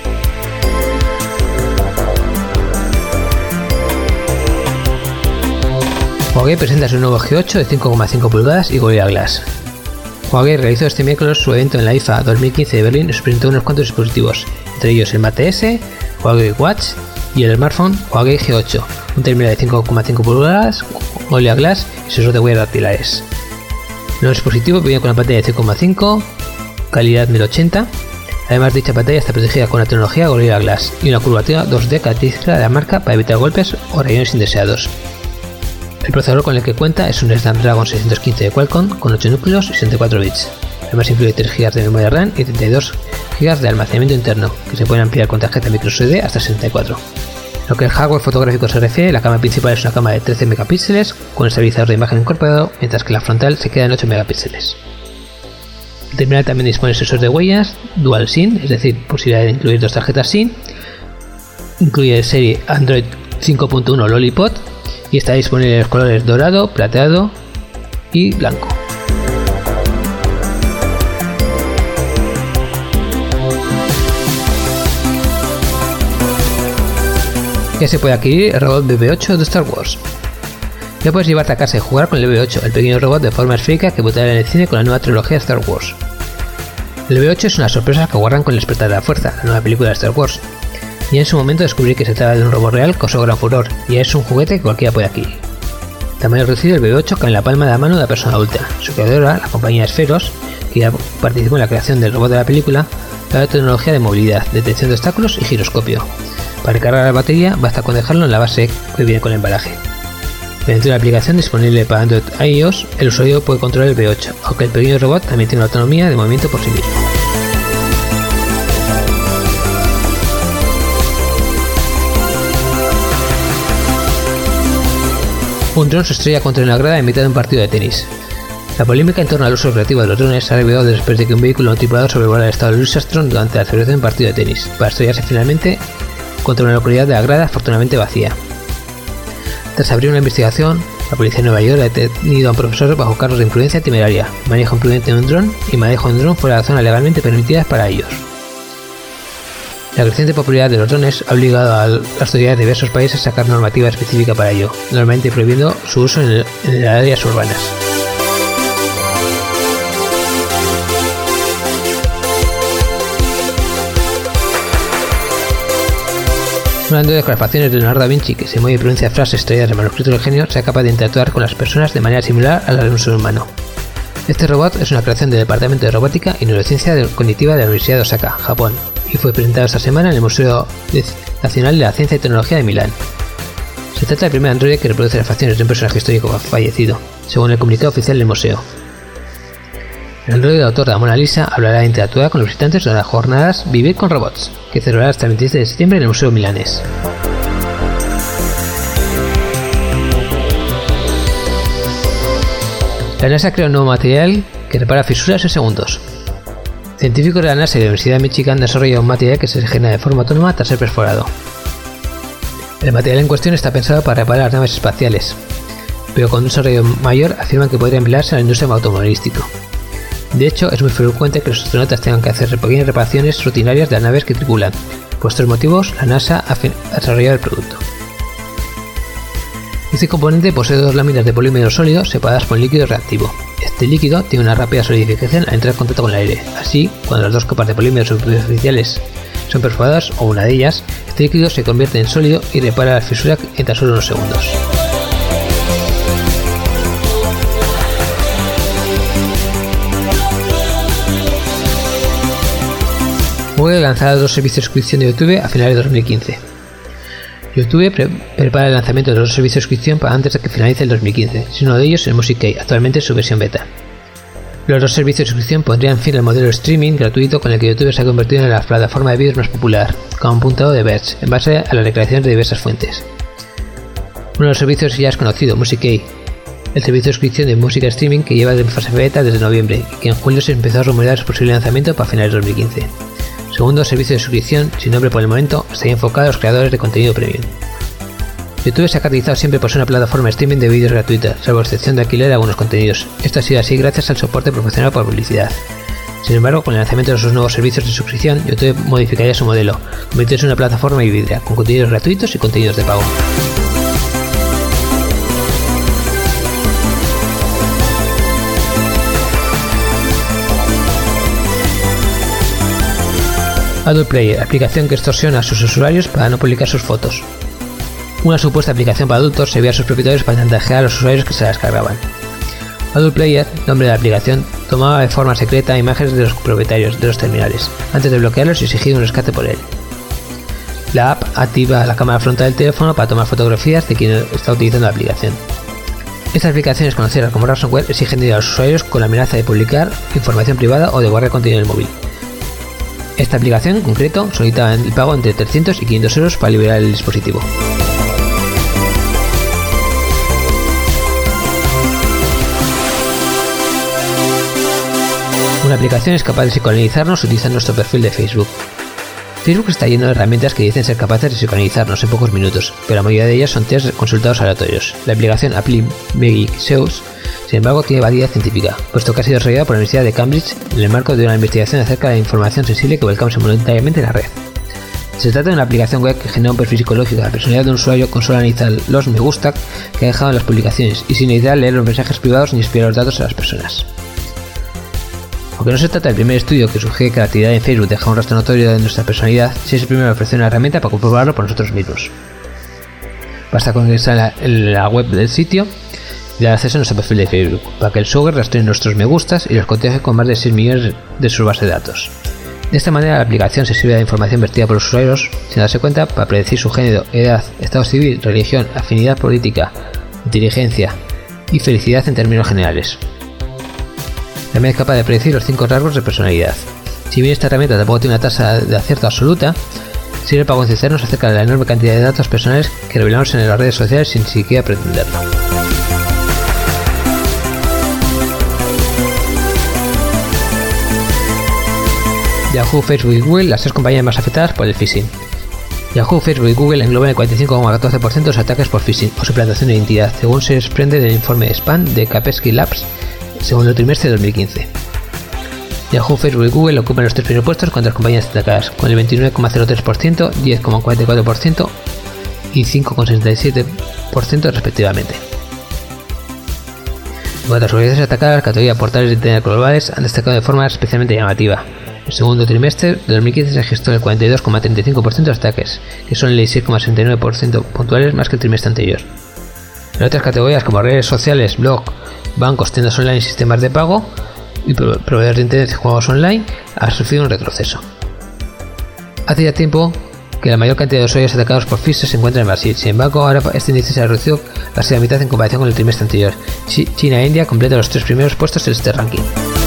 Huawei presenta su nuevo G8 de 5,5 pulgadas y Gorilla Glass. Huawei realizó este miércoles su evento en la IFA 2015 de Berlín y nos presentó unos cuantos dispositivos, entre ellos el Mate S, Huawei Watch y el smartphone Huawei G8, un terminal de 5,5 pulgadas, Gorilla Glass y sensor de huellas dactilares. nuevo dispositivo viene con una pantalla de 5,5, calidad 1080. Además, dicha pantalla está protegida con la tecnología Gorilla Glass y una curvatura 2D característica de la marca para evitar golpes o rayones indeseados. El procesador con el que cuenta es un Snapdragon 615 de Qualcomm con 8 núcleos y 64 bits. Además incluye 3 GB de memoria RAM y 32 GB de almacenamiento interno, que se pueden ampliar con tarjeta microSD hasta 64. Lo que el hardware fotográfico se refiere, la cámara principal es una cámara de 13 megapíxeles con estabilizador de imagen incorporado, mientras que la frontal se queda en 8 megapíxeles. El terminal también dispone de sensores de huellas, Dual SIM, es decir, posibilidad de incluir 2 tarjetas SIM. Incluye serie Android 5.1 Lollipop y está disponible en los colores dorado, plateado y blanco. Ya se puede adquirir el robot BB-8 de Star Wars. Ya puedes llevarte a casa y jugar con el BB-8, el pequeño robot de forma esférica que debutará en el cine con la nueva trilogía de Star Wars. El BB-8 es una sorpresa que guardan con El Despertar de la Fuerza, la nueva película de Star Wars. Y en su momento descubrí que se trata de un robot real causó gran furor, y es un juguete que cualquiera puede adquirir. Tamaño reducido, el BB-8 cabe en la palma de la mano de la persona adulta. Su creadora, la compañía Spheros, que ya participó en la creación del robot de la película, da tecnología de movilidad, detección de obstáculos y giroscopio. Para recargar la batería basta con dejarlo en la base que viene con el embalaje. Mediante una aplicación disponible para Android e iOS, el usuario puede controlar el BB-8, aunque el pequeño robot también tiene autonomía de movimiento por sí mismo. Un dron se estrella contra una grada en mitad de un partido de tenis. La polémica en torno al uso recreativo de los drones se ha revelado después de que un vehículo no tripulado sobrevolara el estado de Louis Armstrong durante la celebración de un partido de tenis, para estrellarse finalmente contra una localidad de la grada afortunadamente vacía. Tras abrir una investigación, la policía de Nueva York ha detenido a un profesor bajo cargos de influencia temeraria, manejo imprudente de un dron y manejo de un dron fuera de la zona legalmente permitidas para ellos. La creciente popularidad de los drones ha obligado a las autoridades de diversos países a sacar normativa específica para ello, normalmente prohibiendo su uso en áreas urbanas. Un androide con las facciones de Leonardo da Vinci que se mueve y pronuncia frases extraídas del manuscrito del genio sea capaz de interactuar con las personas de manera similar a la de un ser humano. Este robot es una creación del Departamento de Robótica y Neurociencia Cognitiva de la Universidad de Osaka, Japón, y fue presentado esta semana en el Museo Nacional de la Ciencia y Tecnología de Milán. Se trata del primer androide que reproduce las facciones de un personaje histórico fallecido, según el comunicado oficial del museo. El androide autor de la Mona Lisa hablará e interactuará con los visitantes de las jornadas Vivir con Robots, que celebrará hasta el 27 de septiembre en el Museo Milanés. La NASA crea un nuevo material que repara fisuras en segundos. Científicos de la NASA y de la Universidad de Michigan desarrollan un material que se regenera de forma autónoma tras ser perforado. El material en cuestión está pensado para reparar las naves espaciales, pero con un desarrollo mayor afirman que podría emplearse en la industria automovilística. De hecho, es muy frecuente que los astronautas tengan que hacer pequeñas reparaciones rutinarias de las naves que tripulan. Por estos motivos, la NASA ha desarrollado el producto. Este componente posee 2 láminas de polímero sólido separadas por un líquido reactivo. Este líquido tiene una rápida solidificación al entrar en contacto con el aire. Así, cuando las 2 capas de polímero superficiales son perforadas, o una de ellas, este líquido se convierte en sólido y repara la fisura en tan solo unos segundos. Google lanzará 2 servicios de suscripción de YouTube a finales de 2015. YouTube prepara el lanzamiento de los 2 servicios de suscripción para antes de que finalice el 2015, si uno de ellos es Music Key, actualmente en su versión beta. Los 2 servicios de suscripción pondrían fin al modelo de streaming gratuito con el que YouTube se ha convertido en la plataforma de vídeos más popular, como un apuntado de Verge, en base a las declaraciones de diversas fuentes. Uno de los servicios ya es conocido, Music Key, el servicio de suscripción de música streaming que lleva en fase beta desde noviembre y que en julio se empezó a rumorear su posible lanzamiento para finales de 2015. Segundo servicio de suscripción, sin nombre por el momento, estaría enfocado a los creadores de contenido premium. YouTube se ha caracterizado siempre por ser una plataforma de streaming de vídeos gratuita, salvo excepción de alquiler de algunos contenidos. Esto ha sido así gracias al soporte proporcionado por publicidad. Sin embargo, con el lanzamiento de sus nuevos servicios de suscripción, YouTube modificaría su modelo, convirtiéndose en una plataforma híbrida, con contenidos gratuitos y contenidos de pago. Adult Player, aplicación que extorsiona a sus usuarios para no publicar sus fotos. Una supuesta aplicación para adultos servía a sus propietarios para chantajear a los usuarios que se la descargaban. Adult Player, nombre de la aplicación, tomaba de forma secreta imágenes de los propietarios de los terminales, antes de bloquearlos y exigir un rescate por él. La app activa la cámara frontal del teléfono para tomar fotografías de quien está utilizando la aplicación. Estas aplicaciones, conocidas como ransomware, exigen dinero a los usuarios con la amenaza de publicar información privada o de guardar contenido en el móvil. Esta aplicación, en concreto, solicitaba el pago entre 300 y 500 euros para liberar el dispositivo. Una aplicación es capaz de psicoanalizarnos utilizando nuestro perfil de Facebook. Facebook está lleno de herramientas que dicen ser capaces de psicoanalizarnos en pocos minutos, pero la mayoría de ellas son test consultados aleatorios. La aplicación Apply Magic Shows, sin embargo, tiene validez científica, puesto que ha sido desarrollada por la Universidad de Cambridge en el marco de una investigación acerca de la información sensible que volcamos simultáneamente en la red. Se trata de una aplicación web que genera un perfil psicológico de la personalidad de un usuario con solo analizar los me gusta que ha dejado en las publicaciones y sin necesitar leer los mensajes privados ni espiar los datos a las personas. Aunque no se trata del primer estudio que sugiere que la actividad en Facebook deja un rastro notorio de nuestra personalidad, sí es el primero a ofrecer una herramienta para comprobarlo por nosotros mismos. Basta con ingresar en la web del sitio y dar acceso a nuestro perfil de Facebook, para que el software rastree nuestros me gustas y los coteje con más de 6 millones de su base de datos. De esta manera la aplicación se sirve de información vertida por los usuarios sin darse cuenta para predecir su género, edad, estado civil, religión, afinidad política, inteligencia y felicidad en términos generales. También es capaz de predecir los 5 rasgos de personalidad. Si bien esta herramienta tampoco tiene una tasa de acierto absoluta, sirve para concienciarnos acerca de la enorme cantidad de datos personales que revelamos en las redes sociales sin siquiera pretenderlo. Yahoo, Facebook y Google, las 3 compañías más afectadas por el phishing. Yahoo, Facebook y Google engloban el 45,14% de los ataques por phishing o suplantación de identidad, según se desprende del informe Spam de Kaspersky Labs, segundo trimestre de 2015. Yahoo, Facebook y Google ocupan los 3 primeros puestos con 3 compañías destacadas, con el 29,03%, 10,44% y 5,67% respectivamente. En cuanto a las organizaciones atacadas, la categoría de portales de internet globales han destacado de forma especialmente llamativa. El segundo trimestre de 2015 se registró el 42,35% de ataques, que son el 16,69% puntuales más que el trimestre anterior. En otras categorías como redes sociales, blog, bancos, tiendas online y sistemas de pago y proveedores de internet y juegos online ha sufrido un retroceso. Hace ya tiempo que la mayor cantidad de usuarios atacados por phishing se encuentra en Brasil. Sin embargo, ahora este índice se ha reducido casi a la mitad en comparación con el trimestre anterior. China e India completan los 3 primeros puestos en este ranking.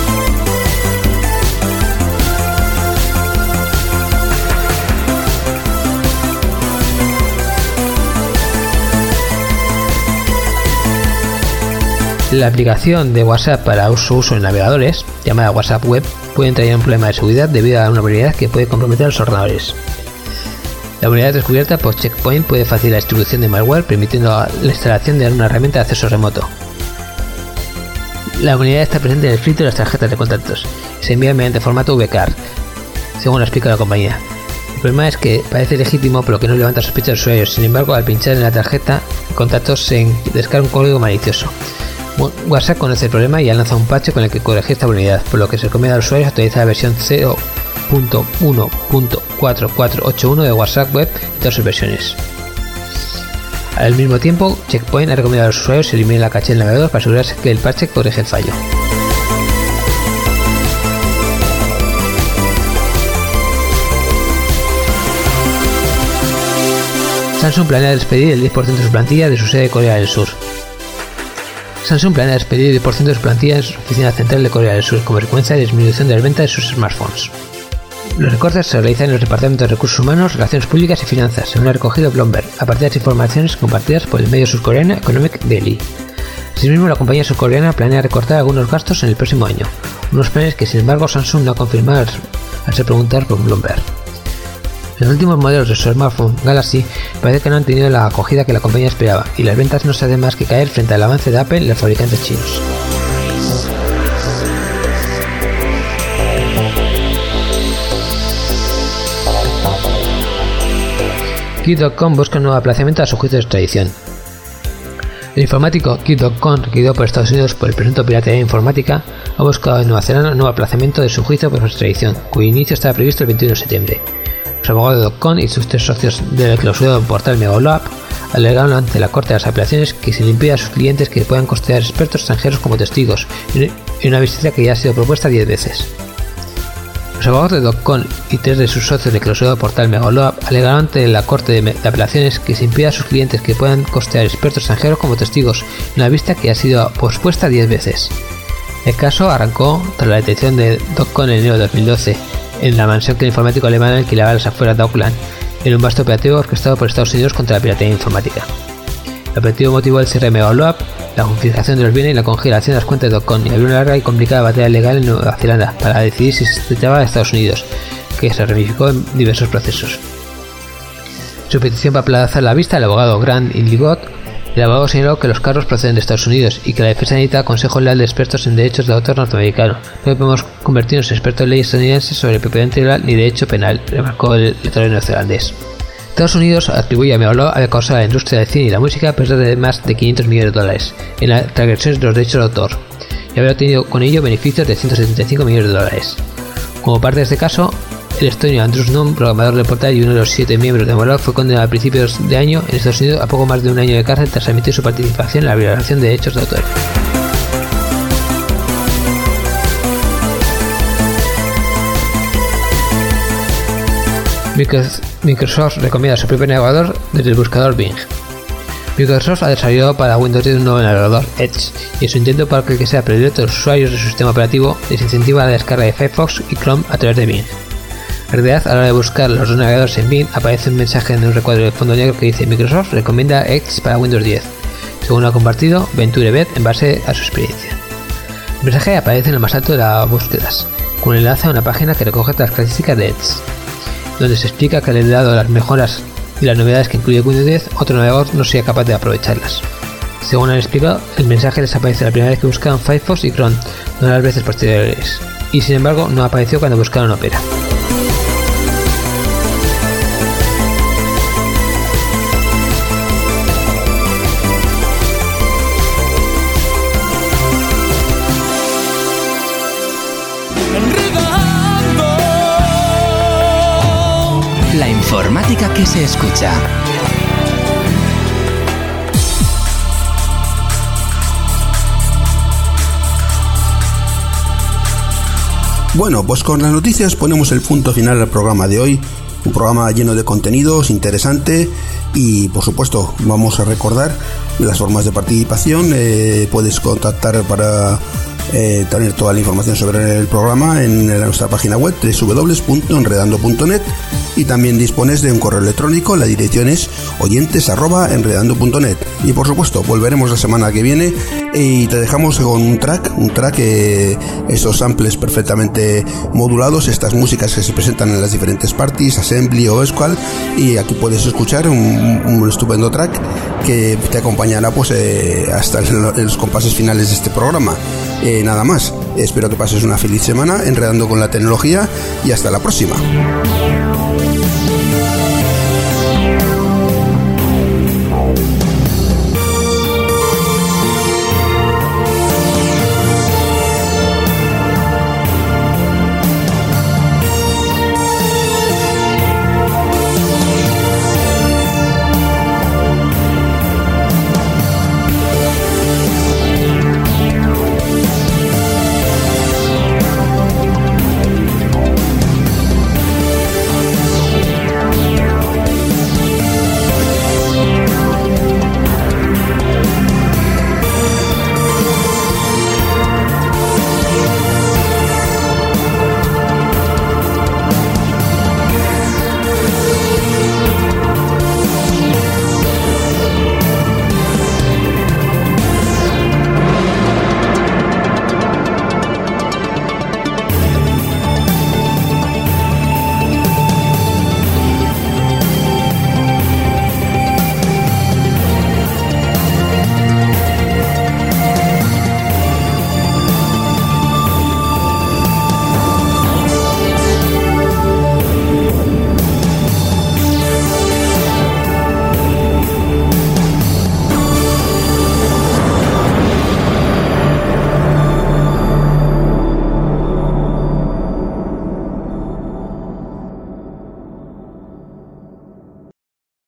La aplicación de WhatsApp para su uso en navegadores, llamada WhatsApp Web, puede entrar en un problema de seguridad debido a una vulnerabilidad que puede comprometer a los ordenadores. La vulnerabilidad descubierta por Check Point puede facilitar la distribución de malware, permitiendo la instalación de una herramienta de acceso remoto. La vulnerabilidad está presente en el filtro de las tarjetas de contactos y se envía mediante formato VCAR, según lo explica la compañía. El problema es que parece legítimo, pero que no levanta sospechas de usuarios. Sin embargo, al pinchar en la tarjeta de contactos se descarga un código malicioso. WhatsApp conoce el problema y ha lanzado un parche con el que corregir esta vulnerabilidad, por lo que se recomienda a los usuarios actualizar la versión 0.1.4481 de WhatsApp Web y todas sus versiones. Al mismo tiempo, Check Point ha recomendado a los usuarios que eliminen la caché del navegador para asegurarse que el parche corrige el fallo. Samsung planea despedir el 10% de su plantilla de su sede de Corea del Sur. Samsung planea despedir el 10% de su plantilla en su oficina central de Corea del Sur como consecuencia de la disminución de la venta de sus smartphones. Los recortes se realizan en los departamentos de recursos humanos, relaciones públicas y finanzas, según ha recogido Bloomberg, a partir de las informaciones compartidas por el medio surcoreano Economic Daily. Asimismo, la compañía surcoreana planea recortar algunos gastos en el próximo año, unos planes que sin embargo Samsung no ha confirmado al ser preguntado por Bloomberg. Los últimos modelos de su smartphone Galaxy parece que no han tenido la acogida que la compañía esperaba y las ventas no se hacen más que caer frente al avance de Apple y los fabricantes chinos. Key.com busca un nuevo aplazamiento a su juicio de extradición. El informático Key.com, requerido por Estados Unidos por el presunto piratería informática, ha buscado en Nueva Zelanda un nuevo aplazamiento de su juicio por su extradición, cuyo inicio estaba previsto el 21 de septiembre. Los abogados de .com y sus 3 socios del clausurado portal Megalab alegaron ante la Corte de las Apelaciones que se le impide a sus clientes que puedan costear expertos extranjeros como testigos en una visita que ya ha sido propuesta 10 veces. Los abogados de DocCon y 3 de sus socios del clausurado portal Megaloab alegaron ante la Corte de Apelaciones que se impide a sus clientes que puedan costear expertos extranjeros como testigos en una visita que ha sido pospuesta 10 veces. El caso arrancó tras la detención de DocCon en enero de 2012 en la mansión que el informático alemán alquilaba a las afueras de Auckland, en un vasto operativo orquestado por Estados Unidos contra la piratería informática. El operativo motivó el cierre de Megaloab, la confiscación de los bienes y la congelación de las cuentas de DocCon, y abrió una larga y complicada batalla legal en Nueva Zelanda para decidir si se extraditaba a Estados Unidos, que se ramificó en diversos procesos. En su petición para aplazar la vista, el abogado Grant Inglebot, el abogado señaló que los cargos proceden de Estados Unidos y que la defensa necesita consejo legal de expertos en derechos de autor norteamericano. No podemos convertirnos en expertos en leyes estadounidenses sobre propiedad integral ni derecho penal, remarcó el letrado neozelandés. Estados Unidos atribuye a Megaloab haber causado a la industria del cine y la música pérdidas de más de $500 millones en las transgresiones de los derechos de autor y haber obtenido con ello beneficios de $175 millones. Como parte de este caso, el estonio Andrus Num, programador del portal y uno de los 7 miembros de Megaloab, fue condenado a principios de año en Estados Unidos a poco más de un año de cárcel tras admitir su participación en la violación de derechos de autor. Microsoft recomienda su propio navegador desde el buscador Bing. Microsoft ha desarrollado para Windows 10 un nuevo navegador, Edge, y en su intento para que sea predilecto de los usuarios de su sistema operativo, les incentiva la descarga de Firefox y Chrome a través de Bing. En realidad, a la hora de buscar los dos navegadores en Bing, aparece un mensaje en un recuadro de fondo negro que dice: Microsoft recomienda Edge para Windows 10, según lo ha compartido VentureBeat en base a su experiencia. El mensaje aparece en lo más alto de las búsquedas, con un enlace a una página que recoge las características de Edge, donde se explica que dado las mejoras y las novedades que incluye Windows 10, otro navegador no sería capaz de aprovecharlas. Según han explicado, el mensaje les aparece la primera vez que buscaron Firefox y Chrome, no las veces posteriores, y sin embargo no apareció cuando buscaron Opera. La informática que se escucha. Bueno, pues con las noticias ponemos el punto final al programa de hoy. Un programa lleno de contenidos, interesante, y por supuesto vamos a recordar las formas de participación. Puedes contactar para tener toda la información sobre el programa en nuestra página web www.enredando.net, y también dispones de un correo electrónico. La dirección es oyentes@enredando.net. Y por supuesto volveremos la semana que viene y te dejamos con un track, estos samples perfectamente modulados, estas músicas que se presentan en las diferentes parties, Assembly o Squall, y aquí puedes escuchar un estupendo track que te acompañará pues hasta en los compases finales de este programa. Nada más, espero que pases una feliz semana enredando con la tecnología y hasta la próxima.